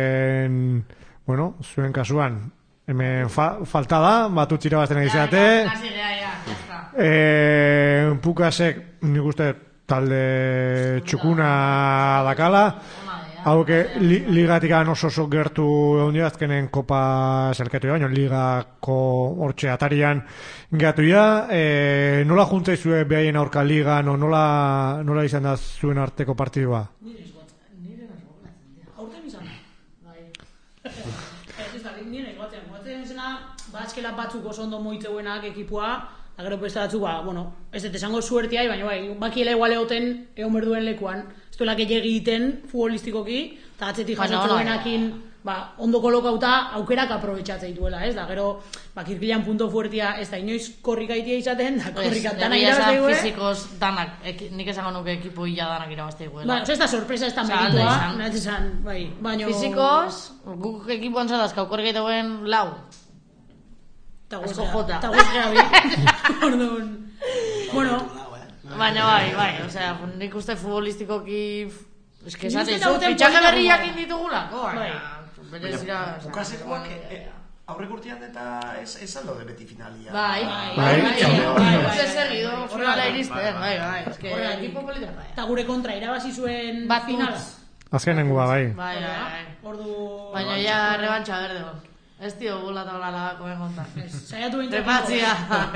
bueno, zuen kasuan, hemen fa, falta da, batu txira bazten egizate. Hasi gea, ja, ja. E, Pukasek, nik uste, talde txukuna dakala, hauke li, ligatik oso oso gertu egon dira, azkenen kopa zelketu baina ligako hortxe atarian gatu ja, e, nola juntzaizue behaien aurka liga, no, nola, nola izan da zuen arteko partidua? Nire esgotzen, nire esgotzen, aurten izan da, bai. Ez da, nire esgotzen, esgotzen zena, batzkela batzuk oso ondo moitzeuenak ekipua, eta gero beste batzuk, ba, bueno, ez dut esango suertia, baina bai, bakiela igual egoten egon berduen lekuan, ez duela gehiagi egiten futbolistikoki, eta atzetik jasotzuenakin, ba, ondo kolokauta aukerak aprobetxatzea dituela, ez da, gero, ba, kirkilan punto fuertia, ez da, inoiz korrikaitia izaten, da, korrikat danak irabazte gue. Fizikoz danak, nik esango nuke ekipo hila danak irabazte guela. Ba, ez da sorpresa, ez da meritua, nahez esan, bai, baino... Fizikoz, guk ekipoan zatazka, korrikaita guen lau. Asko jota. Eta guzgea bi. Orduan. Bueno. Baina bai, bai. Osea, nik uste futbolistikoki... Ez que esaten zu, fitxaje berriak inditugulako. Bai. Berezira... Bukasekoak aurrek urtean eta ez aldo de beti finalia. Bai, bai. Bai, bai. Segido, finala iristen. Bai, bai. Ez que... Ekipo polita. Eta gure kontra irabazi zuen finala. Azkenengua, bai. Bai, bai. Ordu... Baina ja rebantxa berde hon. Ez dio gula tabla lagakoen kontan. Saiatu bintzen. Repatzia.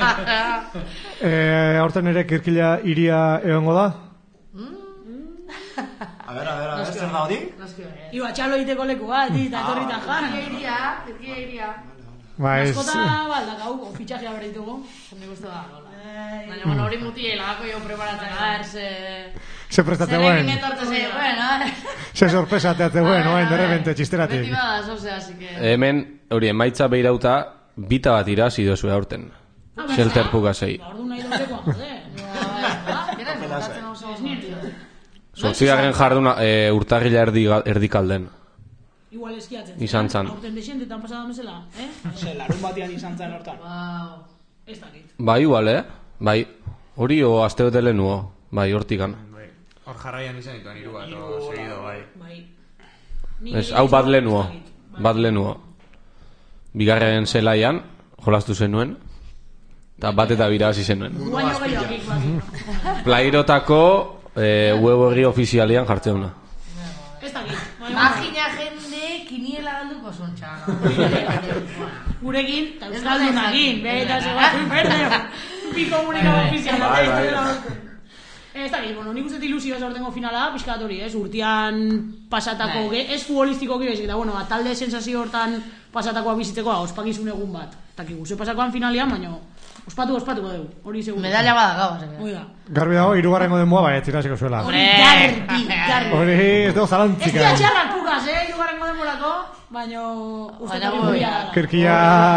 Horten ere kirkila iria egongo da? A ver, a ver, a ver, zer da hori? Iba txalo egiteko leku bat, eta etorri eta jan. Kirkia iria, kirkia iria. Maskota baldak hau, fitxajea berritugu. Nik uste da, gola. Baina, bueno, hori mutie lagako jo preparatzen, a ver, se... Se prestate buen. Zerrekin etorte zei, bueno, Se sorpresa teate buen, oain, de repente, txisteratik. Beti badaz, osea, así que... Hemen, hori, emaitza behirauta, bita bat irazi dozu aurten. Shelter pukasei. Ordu nahi dozekoa, jode. Zortzigarren jarduna urtarrila erdikalden. Igual eskiatzen. Izan zan. Aurten desientetan pasadan bezala, eh? Ose, larun batian izan zan hortan. Wow. Ez dakit. Bai, igual, eh? Bai. Hori o azte bete lehenuo. Bai, hortikan. Hor jarraian izan dituen hiru bat, o segido, bai. Bai. Ez, hau bat lehenuo. Bat lehenuo. Bigarren zelaian, jolastu zenuen. Eta bat eta birabazi zenuen. Guaino gehiagik bat. Plairotako huevo herri ofizialian jartzeuna. Ez dakit. Magina jende kiniela galduko zontxa. Gurekin, eta euskaldunakin. Beta zegoen, berdeo. Bi komunikaba ofiziala. Ez dakit, bueno, nik uste ilusio ez aurtengo finala, pixkat hori, ez, urtean pasatako, ge, ez futbolistikoki bezik, eta, bueno, talde sensazio hortan pasatakoa bizitzeko, ospakizun egun bat. Eta kigu, ze pasakoan finalian, baina ospatu, ospatuko dugu, hori seguro. Medalla bada gau, Oiga. Garbi dago, irugarrengo denboa, bai, etzirasiko zuela. Hori garbi, garbi. Hori, ez dugu zalantzika. Ez dira txarrak pukaz, eh, irugarrengo denborako, baina uste hori da. Kirkia...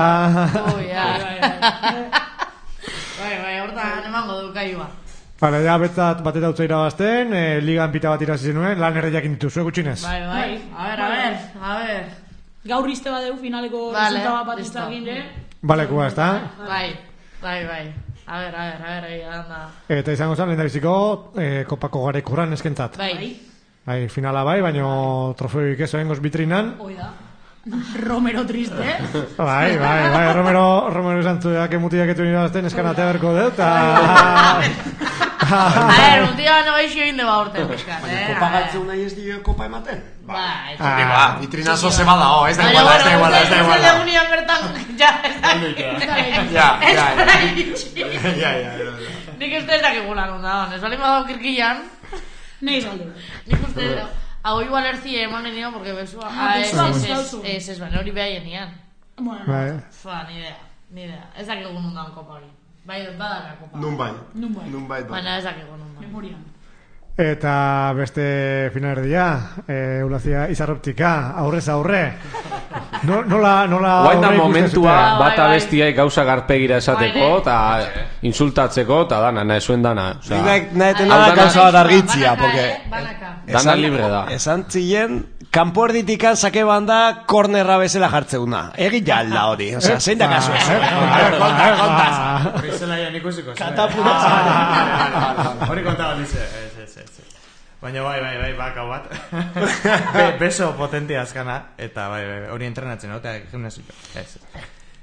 Bai, bai, hortan emango du kaiua. Vale, ja betzat bateta utza irabazten, eh, ligan pita bat irazi zenuen, lan erreiak inditu, zue gutxinez. Bai, bai, a ver, a ver, a ver. Gaur izte badeu finaleko resultaba bat iztakin, eh? Balekua, ez da? Bai, bai, bai. A ver, a ver, a ver, ahí anda. Eta izango zen, lehendabiziko, eh, kopako garekuran eskentzat. Bai. Bai, finala bai, baino trofeoik ez oengoz bitrinan. Oida. Romero triste, eh? Bai, bai, bai, Romero, Romero izan zueak emutiak etu irabazten eskanatea berko dut, eta... A ver, un tío no gaixo egin deba urte, piskat, eh? Kopa galtzeu nahi ez dio kopa ematen? Bai. Ba, vitrinazo ze bada, oh, ez da iguala, ez da iguala, ez da iguala. Ez da egunian bertan, ja, ez da egunian. Ja, ja, ja, ja. Nik uste ez dakigula nunda, ez bali madao kirkillan. Nei saldu. Nik uste, hau igual erzie eman genio, porque besua... Ah, ez, ez, ez, ez, ez, baina hori beha jenian. Bueno. Fa, ni idea, ni idea. Ez dakigu nundan kopa hori. Bai, badaka kopa. Nun bai. Nun bai. Nun bai. Baina ez dakigu nun bai. Memorian. Eta beste finalerdia, eh, Eulazia Izarroptika, aurrez aurre. No, nola, nola... Guaita momentua bata bestiai gauza garpegira esateko, eta insultatzeko, eta dana, nahi zuen dana. Naheten nada gauza bat argitzia, porque... Dana libre da. Esan txillen, kanpo erditikan sake banda kornerra bezala jartzeuna. Egin ja alda hori, osea, zein da kasu ez. Kontaz, kontaz. Bizela ja nik usiko. Katapura. Hori kontaban dize, ez, ez, ez. Baina bai, bai, bai, baka bat. Beso potentia azkana, eta bai, bai, hori entrenatzen, no? Eta gimnasio, ez.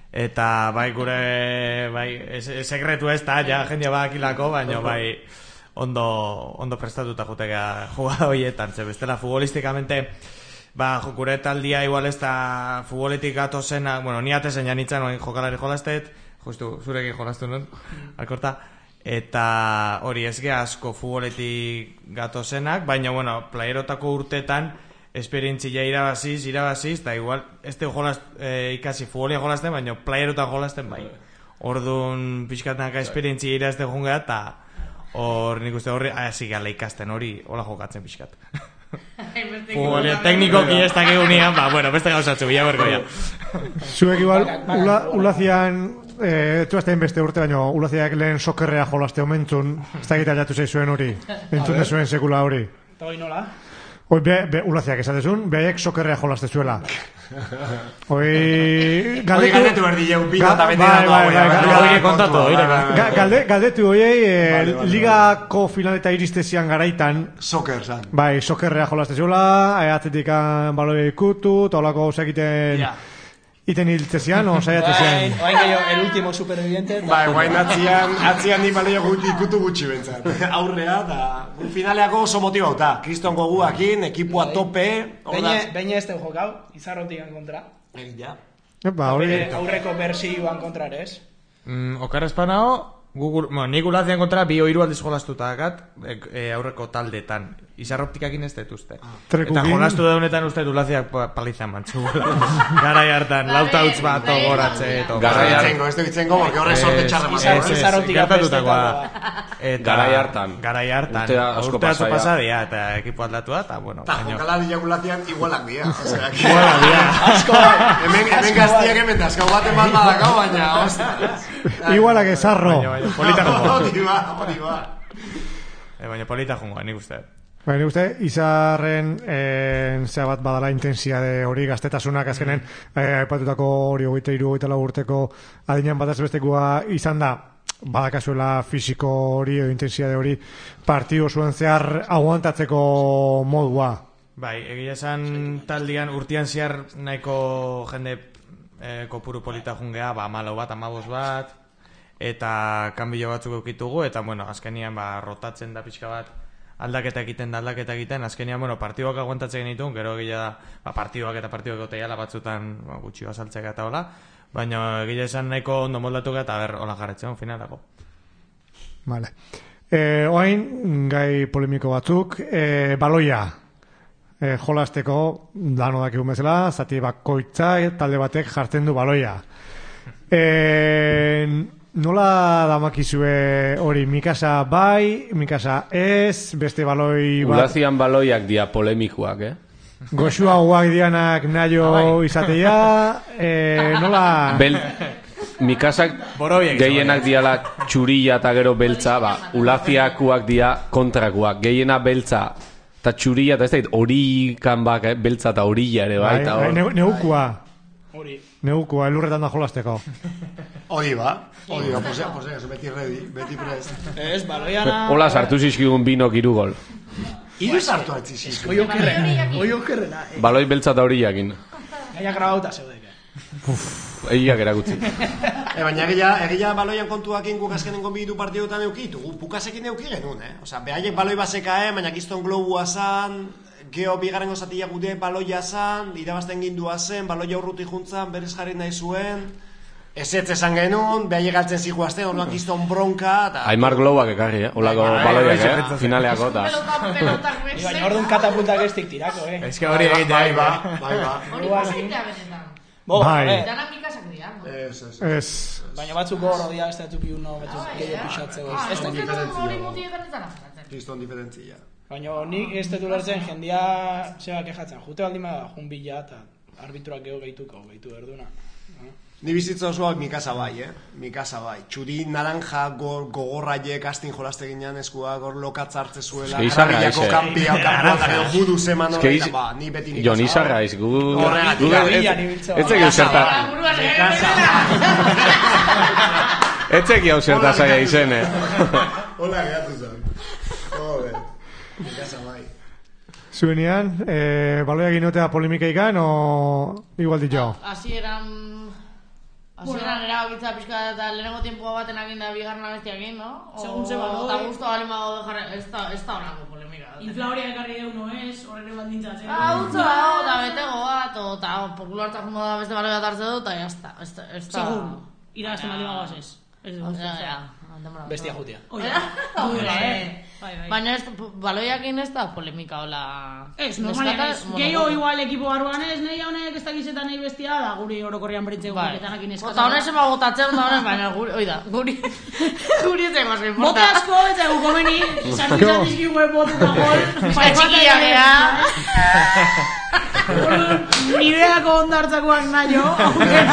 Eta bai, gure, bai, sekretu ez da, ja, jendia badakilako, baina bai, ondo, ondo prestatuta jutekea jugada horietan, ze bestela futbolistikamente ba, jokure taldia igual ez da futboletik gatozena, bueno, ni atezen janitzen oain jokalari jolastet, justu zurekin jolastu nun, alkorta, eta hori ez ge asko futboletik gatozenak, baina, bueno, playerotako urtetan esperientzia irabaziz, irabaziz, eta igual, ez de jolast, eh, ikasi futbolia jolasten, baina playerota jolasten bai. Orduan pixkatanaka esperientzia irazten jungea, eta hor nik uste horri, hasi gala ikasten hori, hola jokatzen pixkat. Futbolia teknikoki ez dakik unian, ba, bueno, beste gauzatzu, bila berko ya. Zuek igual, ula, ulazian, eh, tu aztein beste urte, baina ulaziak lehen sokerrea jolaste omentzun, ez dakit aldatu zaizuen hori, entzun zuen sekula hori. Eta hori nola? Hoi, be, be, ulaziak esatezun, behaiek sokerrea jolaste zuela. Hoi... Galdetu berdi jau, bina eta beti dago. Galdetu hoiei, ligako finaleta iristezian garaitan... Soker, zan. Bai, sokerrea jolaste zuela, atzetikan baloi ikutu, eta holako gauzak iten... Iten hiltzezian, o saiatzezian? Oain gehiago, el último superviviente. Bai, guain atzian, atzian ni balio ikutu gutxi bentzat. Aurrea, da finaleako oso motibauta. Kriston goguakin, ekipua tope. Beine ez teu jokau, Izarrotikan kontra. Egia. Aurreko bersioan kontra ere ez. Okar espanao, bueno, nik ulazian kontra bi oiru aldiz jolastuta dakat aurreko taldetan. Izarroptikakin ez detuzte. Eta jolastu daunetan uste ulaziak palizan mantzu. Garai hartan, lauta utz bat ogoratze. Garai hartan. Ez ditzengo, porque horre sorte txarra pasau. Izarroptika gertatutakoa. Garai hartan. Garai hartan. Urte asko pasadia, eta ekipo aldatu eta, bueno. Eta jokalari jakulazian igualak dia. Igualak dia. Asko. Hemen gaztiak hemen dazkau baten bat badakau, baina, ostras. Igualak ezarro. Polita jungoa. Hori ba, hori ba. Baina polita jungoa, nik uste. Baina uste, Izarren zea bat badala intensiade hori gaztetasunak azkenen aipatutako hori hogeita hiru hogeita lau urteko adinean bat azbestekua izan da badakazuela fisiko hori o intensiade hori partio zuen zehar aguantatzeko modua. Bai, egia esan taldian urtian zehar nahiko jende kopuru polita jungea, ba, malo bat, amabos bat, eta kanbilo batzuk eukitugu, eta, bueno, azkenian, ba, rotatzen da pixka bat, aldaketa egiten da aldaketa egiten, azkenian, bueno, partiduak aguantatzen genitun, gero egia da, ba, partiduak eta partiduak goteiala batzutan ba, gutxi basaltzeka eta hola, baina egia esan nahiko ondo moldatu eta ber, hola jarretzen, finalako. Vale. Eh, oain, gai polemiko batzuk, eh, baloia, eh, jolasteko, dano dakikun bezala, zati bakoitza, talde batek jartzen du baloia. Eh, Nola damakizue hori, Mikasa bai, Mikasa ez, beste baloi bat... Ulazian baloiak dia polemikoak, eh? Goxua guak dianak naio izatea, eh, nola... Bel... Mikasak gehienak diala txurilla eta gero beltza, ba, Ulaziakuak dia kontrakuak, gehiena beltza eta txurilla eta ez da, horikan bak, eh? Beltza eta horilla ere, bai, eta hor... Neukua. Hori. Neukua, elurretan da jolasteko. Hori ba, hori ba, posea, posea, beti ready, beti prest. Ez, baloiana... Hola, sartu zizkigun binok iru gol. Iru sartu atzi zizkigun. Oi okerrena, oi okerrena. Baloi beltza eta horillakin. Gaia grabauta zeudeke. Egiak erakutzi. E, baina egia, egia baloian kontuakin guk azkenengo bidu partidutan eukitu, gu pukasekin euki genuen, eh? Osa, behaiek baloi baseka, eh? Baina kiston globua zan, geho bigarren osatia gude baloia zan, irabazten gindua zen, baloia urruti juntzan, berriz jarri nahi zuen, ezetz esan genuen, behaiek galtzen ziguazten, orduan kiston bronka, eta... Aimar globak ekarri, eh? Olako baloiak, eh? Finaleako, eta... Baina orduan katapultak ez tirako, eh? Ez que hori egitea, bai, ba, bai, ba. Hori posiblea benetan. Bai. Dana mikasak dira. Ez, ez. Ez. Baina batzuk gorro dira, ez da tupi uno, batzuk gehiago pixatzeko. Ah, Ez da hori mutietan ez dara jolatzen. Kiston diferentzia. Baina nik ez dut ulertzen jendia zeba kejatzen. Jute baldin bada jun bila eta arbitruak geho gehituko, gehitu berduna. Ni bizitza osoak Mikasa bai, eh? Mikasa bai. Txuri naranja gogorraiek astin jolaste ginean eskua gor lokatza hartze zuela. Arrabilako kampia, kampua, eta gero judu zeman horretan, ba, ni beti Mikasa. Jon Izarra iz, gu... Ez egi userta... Ez egi userta zaila izen, eh? Hola, geratu zen. Joder. Mikasa bai. Zuenean, eh, baloia ginotea polemika ikan, o igual dit jo? Así eran... Hasieran erabakitza pixka eta lehenengo tiempoa baten aginda bigarren abestiakin, no? Segun ze baloi. Eta gusto bali mago jarra, ez da, ez da honako polemika. Inflaoria ekarri deu no ez, horre baldintzatzen. Ah, utzo dago, eta betego bat, eta popularta jungo da beste baloi bat hartze du, eta jazta. Segun, irabazten bali magoaz ez. Bestia jutia. Baina baloiakin ez da polemika hola... Ez, normalean ez. Gehiago igual ekipo barruan ez, nahi honek ez dakizetan nahi bestia da, guri orokorrian berintzeko kompletanakin eskazan. Eta honek zema botatzen da honek, baina guri, oida, guri... Guri ez ego asko importa. Bote asko eta egu komeni, sartitzan dizkigu bote eta gol. Txikia gea. Nideako ondartzakoak nahi jo.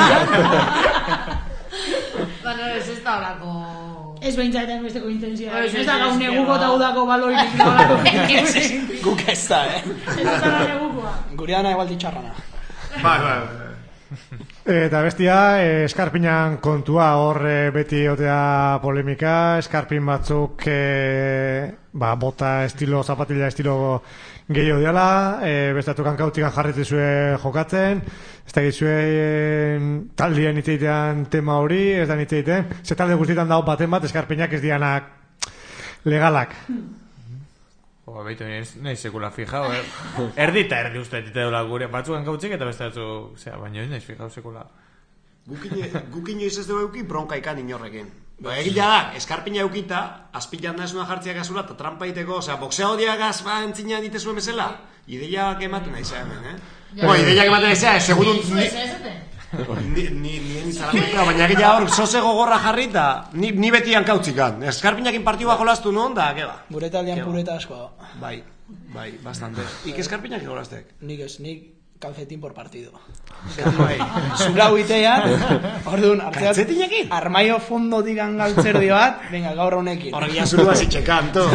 Baina ez ez da horako... Ez behintzaetan besteko intensia. Ez da gau neguko eta udako baloirik. Guk ez da, eh? Ez da negukoa. Gureana igual ditxarrana. Bai, bai. Eta bestia, eskarpinan kontua hor beti otea polemika, eskarpin batzuk ba, bota estilo, zapatilla estilo gehiago diala, bestatukan kautikan jarretizue jokatzen, ez da gizuen taldien itzeitean tema hori, ez da itzeitean, ze talde guztietan dago baten bat, eskarpinak ez dianak legalak. Oa, behitu, nahi sekula fijau, eh? Erdi eta erdi uste dite dola gure, batzukan kautzik eta beste batzu, zera, baina ez nahi fijau sekula. Gukin joiz ez dugu euki bronka ikan inorrekin. Egila da, eskarpina eukita, azpilan da esuna jartzea gazula, eta trampa iteko, osea, boxeo diagaz ba entzina ditezuen bezala, ideiak ematen nahi zea hemen, eh? Bo, ideiak ematen nahi zea, segurun... Ni ni zalagutea, baina egila hor, soze gogorra jarrita, ni betian kautzikan. Eskarpinakin partiua jolastu non, da, keba. Gure taldean pureta asko. Bai, bai, bastante. Ik eskarpinak jolaztek? Nik ez, nik... calcetín por partido. Zura huitean, orduan, calcetinekin? Armaio fondo digan galtzerdi bat, venga, gaur honekin. Horregia zuru bazitxekan, to.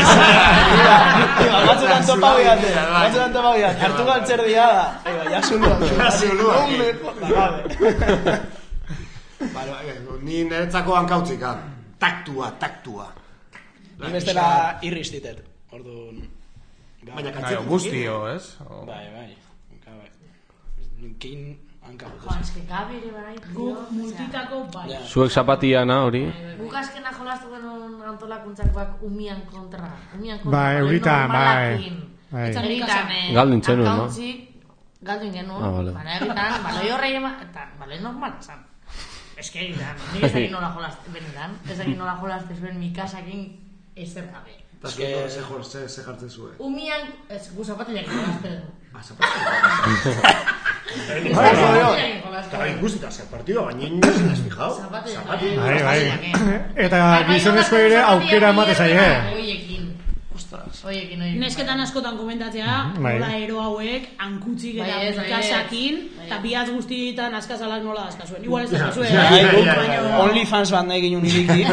Batzutan topa biate, batzutan topa biate. Artu galtzerdia da. Ega, ya zulu. Ni niretzako hankautzikan. Taktua, taktua. Ni bestela irristitet, orduan. Baina calcetinekin? Guztio, ez? Bai, bai. Kin hanka jo, eske gabi ere barai guk multitako bai zuek zapatiana hori guk askena jolastu genuen antolakuntzakoak umian kontra umian kontra bai, euritan, bai euritan galdin txenuen, no? Galdin genuen baina euritan, baloi horrei eta baloi normal zan eske egitan, nik ez dakit nola jolazte benetan, ez dakit nola jolazte zuen mikasakin ezer gabe eta ze jartzen zuen umian, ez gu zapatileak jolazte ah, zapatileak Eta ikusita, zer partidua, baina inoz ez fijau. Bai, bai. Eta gizonezko ere aukera emate zaie. Oiekin. Ostras. Oiekin, oiekin. Nesketan askotan komentatzea, nola ero hauek, hankutzik eta mikasakin, eta bihatz guztietan askazalak nola askazuen. Igual ez da zuen. OnlyFans bat nahi ginen iriki.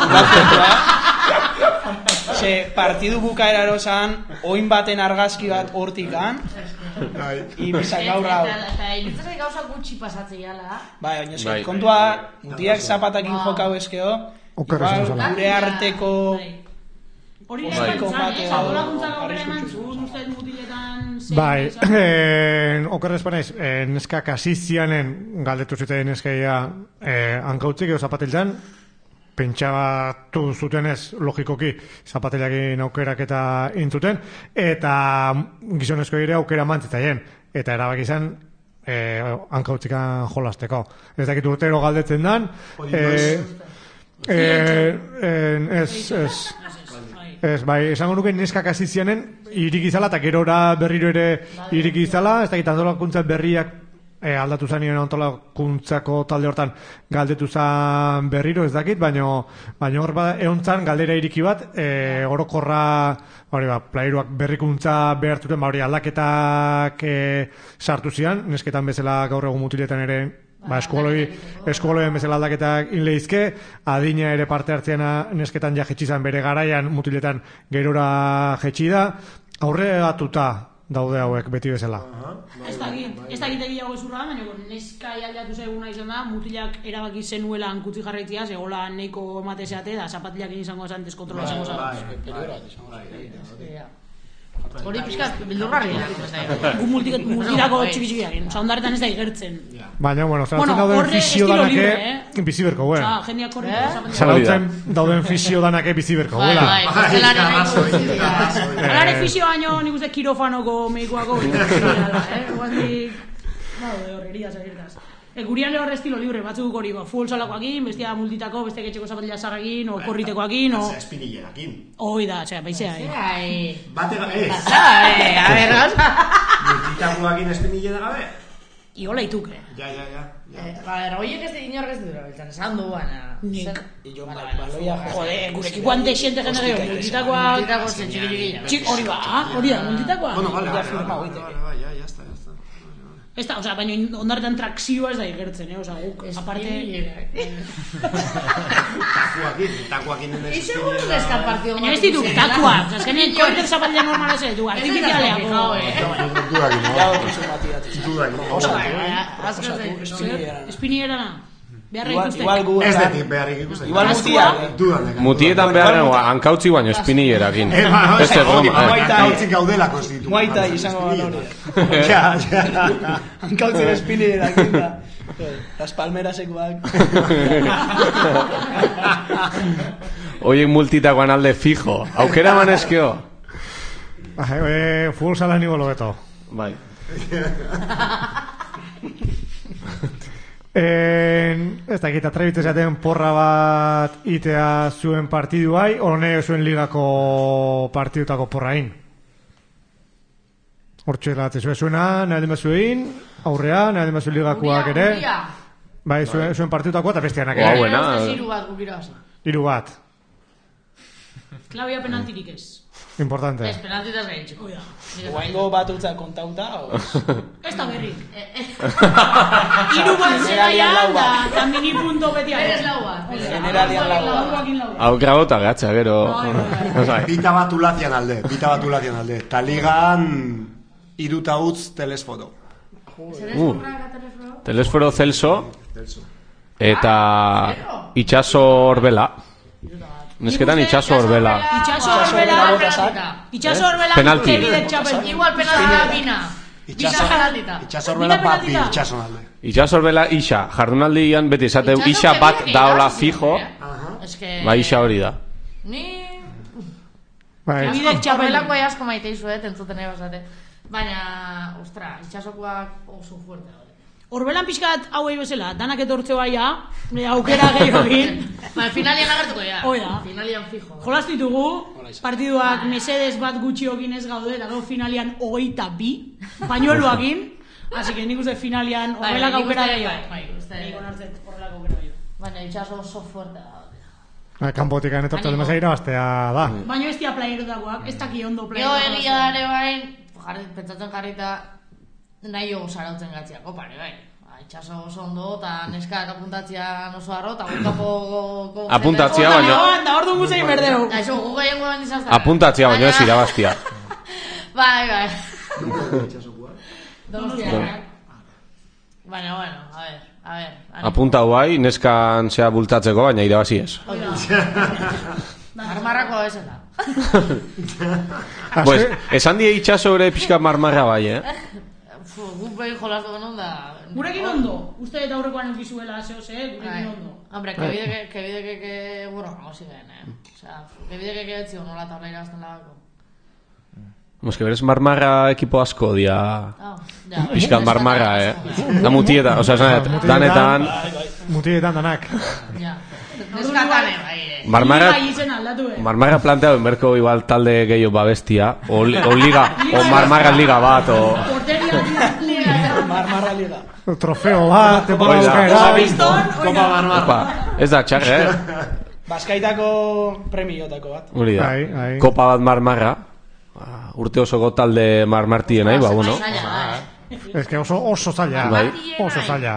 Ze partidu bukaera erosan, oin baten argazki bat hortikan, ibizak gaur hau. Eta iritzazai gauza gutxi pasatzea la. Bai, baina eski, kontua, mutiak zapatakin jokau eskeo, gure arteko... Hori nespantzan, eh? Antolakuntzak aurrera eman zuen, usteet mutiletan... Bai, okerrezpanez, neskak asizianen galdetu zitean neskeia hankautzik edo zapateltan, pentsatu zutenez, logikoki, zapatelakin aukerak eta intzuten, eta gizonezko ere aukera mantzitaien, eta erabak izan, hankautzikan jolasteko. Ez dakit urtero galdetzen dan, ez, ez, ez, bai, esango nuke neskak asizianen, irik izala, eta gerora berriro ere irik izala, ez dakit antolakuntza berriak E, aldatu zanien antolakuntzako talde hortan galdetu zan berriro ez dakit, baina baina hor ba, eontzan galdera iriki bat e, orokorra hori ba, playeruak berrikuntza behartuten, ba, hori aldaketak e, sartu zian, nesketan bezala gaur egun mutiletan ere ba, eskoloien bezala aldaketak inleizke, adina ere parte hartzeana nesketan ja jetxizan bere garaian mutiletan gerora jetxi da, aurre atuta daude hauek beti bezala. Ez dakit egiago ezurra, baina neska aldatu zaiguna izan da, mutilak erabaki zenuela hankutzi jarraitzia, zegoela neiko ematezeate, da zapatilak izango esan deskontrola izango zan. Hori pixkat bildurgarria. Gu multik- multirako txiki-txikiakin, oza, ondaretan ez da igertzen. Baina, bueno, Bueno, zarautzen dauden horre fisio estilo danake libre, biziberko, guen. Oza, jendeak korri. Zarautzen dauden fisio danake biziberko, Bai, guen. bai, zelare nahiko bizidea. Alare fisio baino nik uste kirofanoko medikoako gala, eh? Guandik, bau, horreria zagirtaz. E, gurian hor estilo libre, batzuk hori, ba, futbol salakoakin, bestia multitako, beste etxeko zapatila zarrakin, o korritekoakin, o... Espinillerakin. Hoi da, txea, baizea, eh? Ai... Bate gabe, ez. Ai, a ver, gauza. Multitakoakin espinillera gabe. Iola ituke. Ja, ja, ja. Eh, ba, horiek ez inork ez dira beltzan, esan du, baina... Nik. Iyo baloia... Jode, gurekiko ante xente jende gehiago, multitakoa... Multitako zen txiki txiki. Txik, hori ba, hori da, multitakoa. Bueno, vale, vale, vale, vale, ya, ya está, ya está. Ez da, oza, baina ondarretan trakzioa ez da igertzen, eh? Oza, guk, aparte... Takuakin, takuakin nene Y seguro que está partido... Baina ez ditu, takua, oza, ez genien korter zapatila normala ez du, artifizialeako. Espinierana. Beharra ikusten. Ez detik beharrik ikusten. Igual mutiak. Mutietan beharren, ankautzi baino espinillerakin. Ez ez broma. Ankautzik gaudelako ez ditu. Muay Thai izango da hori. Ja, ja. Ankautzik espinillerakin da. Las palmerasekoak. Oiek multitakoan alde fijo. Aukera manezkio. Futbol sala nigo lobeto. Bai. En, ez dakit, atrebite zaten porra bat itea zuen partiduai, hone zuen ligako partidutako porrain. Hortxe galatzen zuen zuena, nahi den bezuein, aurrean, nahi den bezu ligakoak ere. Bai, zuen, zuen partidutakoa eta bestianak ere. Buena. Hiru bat gukira oso. Hiru bat. Klaubia penaltirik ez. Importante. Ez, penaltitaz gaitxiko. Guaingo bat utza kontauta, o... Ez da berrik. Hiru bat zelaian da, eta mini punto beti ari. Eres lau bat. Generalian lau bat. Hau grabota gatza, gero... Bita bat ulatian alde, bita bat ulatian alde. Ta ligan iruta utz telesfoto. Telesforo Celso eta itxaso Orbela. Nesketan itxaso Orbela. Itxaso Orbela, itxaso Orbela, penalti. Igual penalti da bina. Itxaso Orbela bat bi itxaso alde. Itxaso Orbela isa, jardunaldian beti esateu isa bat daola fijo, ba isa hori da. Ni... Bidek Orbelako asko maite izuet, entzuten ega basate. Baina, ostra, itxasokoak oso fuerte da. Orbelan pixkat hauei bezala, danak etortzeo baia, aukera gehiagin. Ba, finalian agertuko ya. Oida. Finalian fijo. Jolaz ditugu, partiduak mesedes bat gutxiokin ez gaude, eta gau finalian hogeita bi, pañueluakin, así que nik uste finalian horrelak aukera gehiago. Bai, uste. Nik onartzet horrelak aukera gehiago. Baina, itxaso oso fuerte da. Kanpotikan etortzen demasa irabaztea da. Baina ez dia playerutakoak, ez daki ondo Geo playerutakoak. egia dare bain, pentsatzen jarrita, nahi jo sarautzen gatziako pare, bai. Itxaso oso ondo, eta neskak apuntatzean oso arro, eta gukako... Apuntatzea baino... Da hor dungu zein berdeu. Eso, guko egin guen dizazta. Apuntatzea baino ez irabaztia. Bai, bai. Donostia. Baina, bueno, a ver, a ver. Apunta guai, neskan zea bultatzeko, baina irabazi ez. Marmarrako ez da. Pues, esan die itxaso ere pixka marmarra bai, eh? Guk behin jolaz dugu non da... Gurekin ondo, uste eta aurrekoan eukizuela zehoz, eh? Gurekin ondo. Hombre, kebide que, que, bueno, no ziren, eh? Osea, kebide que kebetzio nola tabla irabazten lagako. Moske berez marmarra ekipo asko dia... Pixka marmarra, eh? Da mutieta, osea, esan, danetan... Mutietan danak. Ja. Neskatane, bai, eh? Marmarra... eh. Marmarra planteado en berko igual talde gehiago babestia, o, o liga, o marmarra liga bat, o... Marmarra liga. Trofeo bat, temporada euskara. Kopa marmarra. Ez da txar, eh? Baskaitako premiotako bat. Uri da. Kopa bat marmarra. Urte osoko talde marmartien nahi, ba, bueno. Ez que oso, oso zaila. Oso zaila.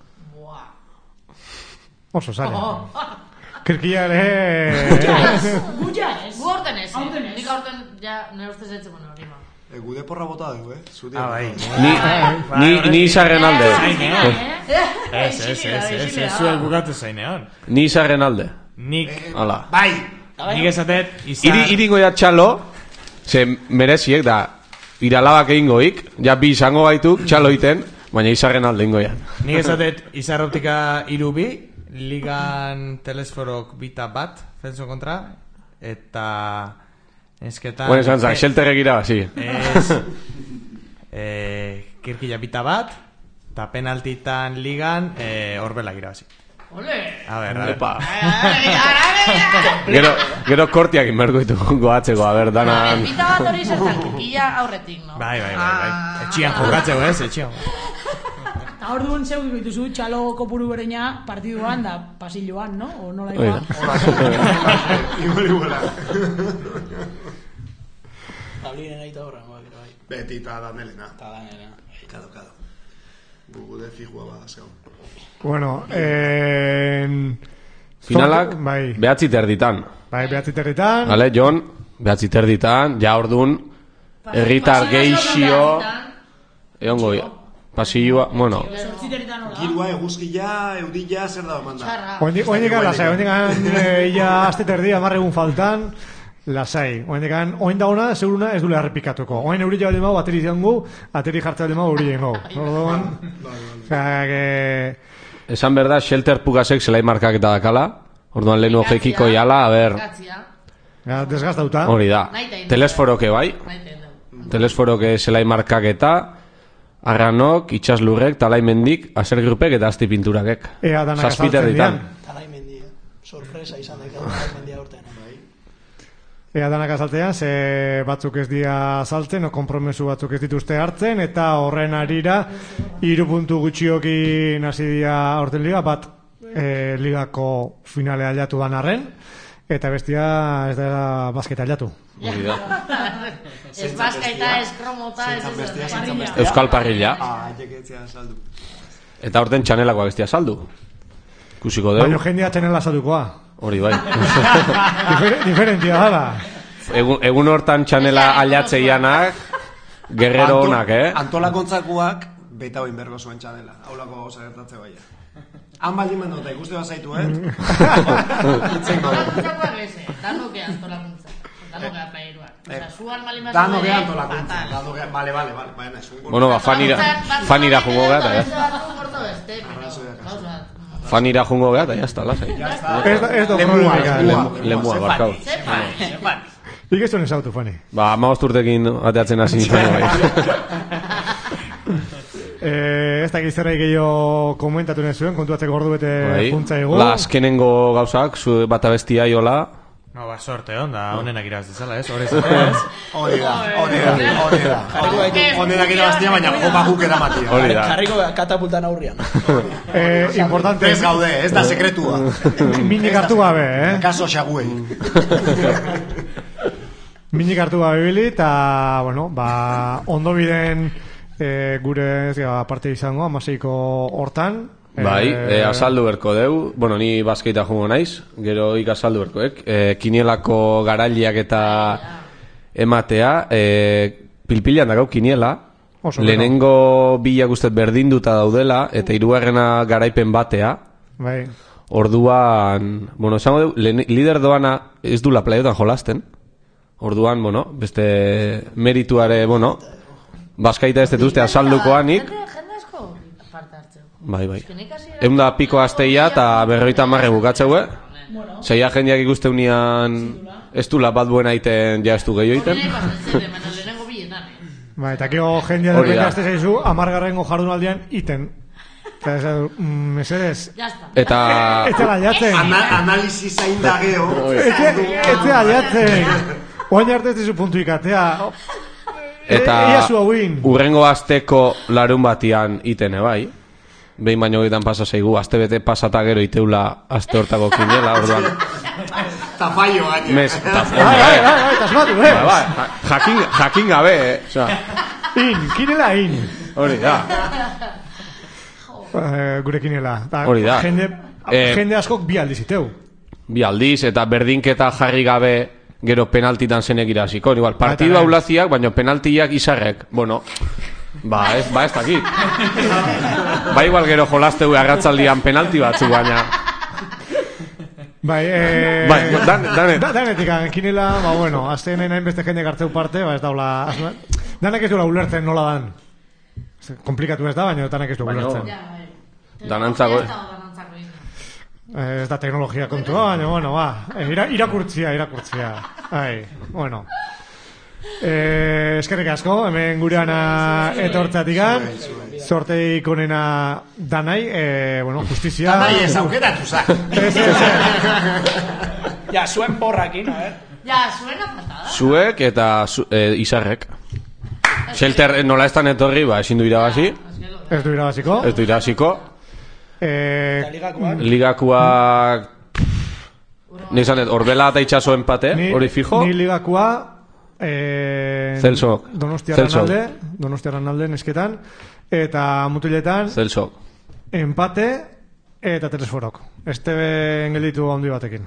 Oso zaila. Kirkia ere... Gutxa ez. Gu horten ez. Nik horten, ja, nire ustez etxe, bueno, rima. Gude porra bota dugu, eh? Ah, bai. Ni, ni izarren alde. Ez, ez, ez, ez, ez zuen bukatu zainean. Ni izarren alde. Nik... Hala. Bai! Nik esatet izar... Iri, iringo ja txalo, Ze mereziek da, iralabak egingoik, ja bi izango baituk, txaloiten, baina izarren alde ingoian. Nik esatet izarroptika irubi, ligan telesforok bita bat, Fenso kontra, eta esketan... Bueno, esan zak, shelterrek irabazi. Ez, eh, kirkila bita bat, eta penaltitan ligan, eh, horbelak irabazi. Ole! A ver, a ver. Opa. Gero, gero kortiak inberko ditu goatzeko, a ber, danan... Bita bat hori zertan, kirkila aurretik, no? Bai, bai, bai, bai. Etxian jokatzeko, ez, etxian. Eta hor duen zeu dituzu txalo kopuru bereina partiduan da pasilloan, no? O nola igual? Igual, iguala. Pablinen aita horra, bai. Beti eta Danelena. Eta Danelena. Kado, kado. Gude fijua badazkau. Bueno, eh... Finalak, bai. behatzi terditan. Bai, behatzi terditan. Vale, Jon, behatzi terditan, ja ordun herritar geixio... Egon goi, pasilloa, bueno... Girua, eguzkia, eudilla, zer da manda? Oendik lasai, oendik ia aste terdi, amarre egun faltan, lasai. Oendik oen da ona, seguruna ez dule harrepikatuko. Oen eurilla baldin mau, ateri zango, ateri jartza baldin mau, eurilla ingo. Orduan, osea, que... Esan berda, shelter pugasek zelai markak eta dakala, orduan lehenu ojekiko jala, a ber... Ja, desgastauta. Hori da. Telesforoke bai. Telesforoke zelai markak eta... Arranok, itxaslurrek, talaimendik, asergrupek eta asti pinturakek. Ea danak azaltzen dian. Talaimendia. Sorpresa izan dek talaimendia urtean. Ea danak azaltean, ze batzuk ez dia azaltzen, o kompromesu batzuk ez dituzte hartzen, eta horren arira, hiru puntu gutxiokin hasi dia aurten liga, bat e, ligako finale aldatu dan arren, eta bestia ez da basket aldatu. Hori da. Ez baskaita, ez kromota, ez Euskal Parrilla. Eta horten txanelakoa bestia saldu. Kusiko deu. Baina jendea txanela saldukoa. Hori bai. Difer, diferentia dala. Egun, egun hortan txanela aldatzeianak, guerrero honak, eh? Antolakontzakoak beta hoin bergo zuen txanela. Haulako gauza gertatze baia. Han baldin mendota ikuste bazaitu, eh? Antolakontzakoak eze, danoke antolakontza. Danoke apaieruak. Osa, zuan malin bazuen... Danoke antolakontza. Danoke, bale, bale, bale. Bueno, ba, fanira, fanira jungo gara, eh? Fanira jungo gara, eta jazta, lasai. Ez do kronika. Lemua, barkau. Nik ez duen esautu, Fani. Ba, maosturtekin ateatzen hasi nintzen bai. Ez da gizterra gehiago komentatu nezuen, kontuatzeko ordu bete juntza ego. La azkenengo gauzak, zu bat abestia jola. No, ba, sorte onda, honenak iraz dezala, ez? Hori ez? Hori da, hori da, hori da. Honenak irabaztia, baina jopa guk edamatia. Hori da. Jarriko katapultan aurrian. Importante. Ez gaude, ez da sekretua. Minik hartu gabe, eh? Kaso xaguei. Minik hartu gabe bili, eta, bueno, ba, ondo biden gure, ez gara, parte izango, amaseiko hortan. Bai, e, azaldu berko deu. Bueno, ni baskeita jungo naiz, gero ik azaldu berkoek. E, kinielako garailiak eta ematea, e, pilpilan dagau kiniela, lehenengo bilak ustet berdinduta daudela, eta hirugarrena garaipen batea. Bai. Orduan, bueno, esango deu, lider doana ez du la playotan jolasten. Orduan, bueno, beste merituare, bueno, baskaita ez detuzte azaldukoanik. Bai, bai. Egun da piko azteia eta berroita marre bukatzeue. Zeia jendeak ikuste unian ez du bat buena iten, ja ez du gehiago iten. Ba, eta kio jendea depende azte zaizu, amargarrengo jardunaldian iten. Mesedez. Eta... Ez zela jatzen. Analizi zain da geho. Ez zela jatzen. Oain arte ez dizu puntu ikatea. Eta urrengo azteko larun batian iten, bai. Behin baino getan pasa zaigu, azte bete pasata gero iteula azte hortako kinela, orduan. Tafaio, gaino. Mes, tafaio. Ai, ai, ai, ai, tasmatu, eh? Jakin, jakin gabe, eh? In, kinela in. Hori da. Gure kinela. Hori da. Jende askok bi aldiz iteu. Bi aldiz, eta berdinketa jarri gabe gero penaltitan zenek iraziko. Igual, partidu aulaziak, baina penaltiak izarrek. Bueno... Ba, ez, ba, ez dakit. Ba, igual gero jolazteu arratzaldian penalti batzu, baina... Bai, eh... Bai, dan, danet. Da, danetik, kinela, ba, bueno, azten nahin beste jende gartzeu parte, ba, ez daula... Danek ez duela ulertzen nola dan. Komplikatu ez da, baina danek ez du ulertzen. Danantzako... Ez da teknologia kontua, baina, bueno, ba, ira, irakurtzia, irakurtzia. Ai, bueno... Eh, eskerrik asko, hemen gureana etortzatikan, sorte ikonena danai, eh, bueno, justizia... Danai ez aukeratu za. Ez, ez, ez. Ja, zuen porrakin, a ver. Ja, zuena patada. Zuek eta zu, eh, Izarrek. Shelter nola estan etorri, ba, ezin du irabazi. Ez du irabaziko. Ez du irabaziko. Eh, Ligakuak... Nizan, Orbela eta Itxaso empate, hori fijo. Ni ligakua... Eh, Celso. Donostiarran alde, Donostiarran alde nesketan, eta mutiletan Celso. Empate eta Telesforok. Este gelditu handi batekin.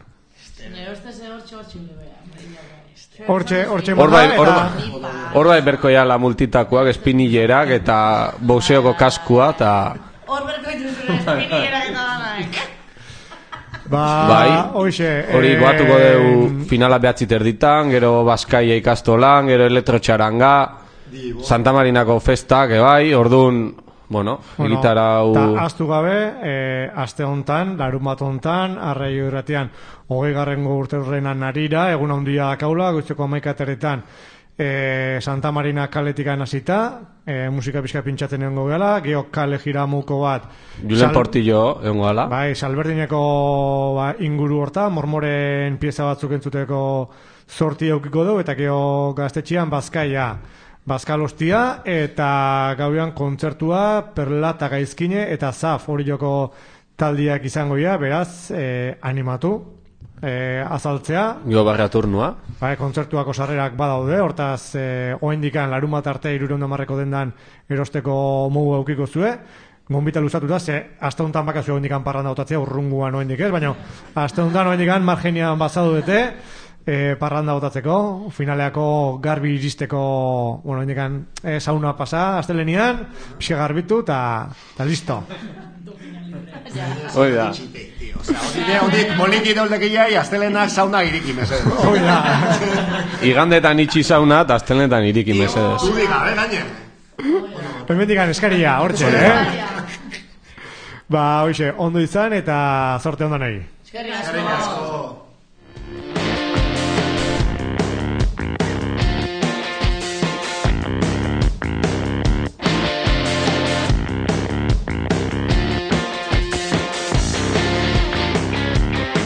Hortxe, hortxe moda eta... Hor bai berkoia la multitakoak, espinillerak eta boxeoko kaskua eta... Hor berkoitu zuen espinillerak eta banak. Ba, bai, oixe, hori eh, goatuko deu finala behatzi terditan, gero Baskaia ikastolan, gero Elektrotxaranga, Santa Marinako festak, bai, orduan, bueno, bueno, egitarau... Ta aztu gabe, eh, aste hontan, larun bat hontan, arraio irratian, hogei garrengo urte horrenan narira, egun handia kaula, goizeko amaika ateretan, eh, Santa Marina kaletikan hasita, eh, musika pixka pintxatzen egongo gala, geho kale jiramuko bat, Julen Portillo egongo gala. Bai, Salberdineko ba, inguru horta, mormoren pieza batzuk entzuteko sorti eukiko du, eta geho gaztetxian Bazkaia, Bazkal hostia, eta gauean kontzertua, Perla eta Gaizkine, eta Zaf hori joko taldiak izango dira, beraz, eh, animatu, eh, azaltzea. Gio barra turnua. Bai, kontzertuako sarrerak badaude, hortaz, eh, oendikan larun bat arte irureun damarreko dendan erosteko mugu eukiko zue, gonbita luzatu da, ze azte honetan bakazue oendikan parranda otatzea, urrunguan oendik ez, baina azte honetan oendikan margenian bazadu dute, e, parranda botatzeko, finaleako garbi iristeko, bueno, oendikan e, sauna pasa, astelenian, pixka garbitu, eta listo. Hoi da. Hodik, molindi doldekia, astelenak sauna iriki mesedez. Hoi da. Igandetan itxi sauna, eta astelenetan iriki mesedez. Zudik, gabe, gainen. Hemendikan eskaria, hortxe, eh? Ba, hoxe, ondo izan eta zorte ondo nahi. Eskerrik asko.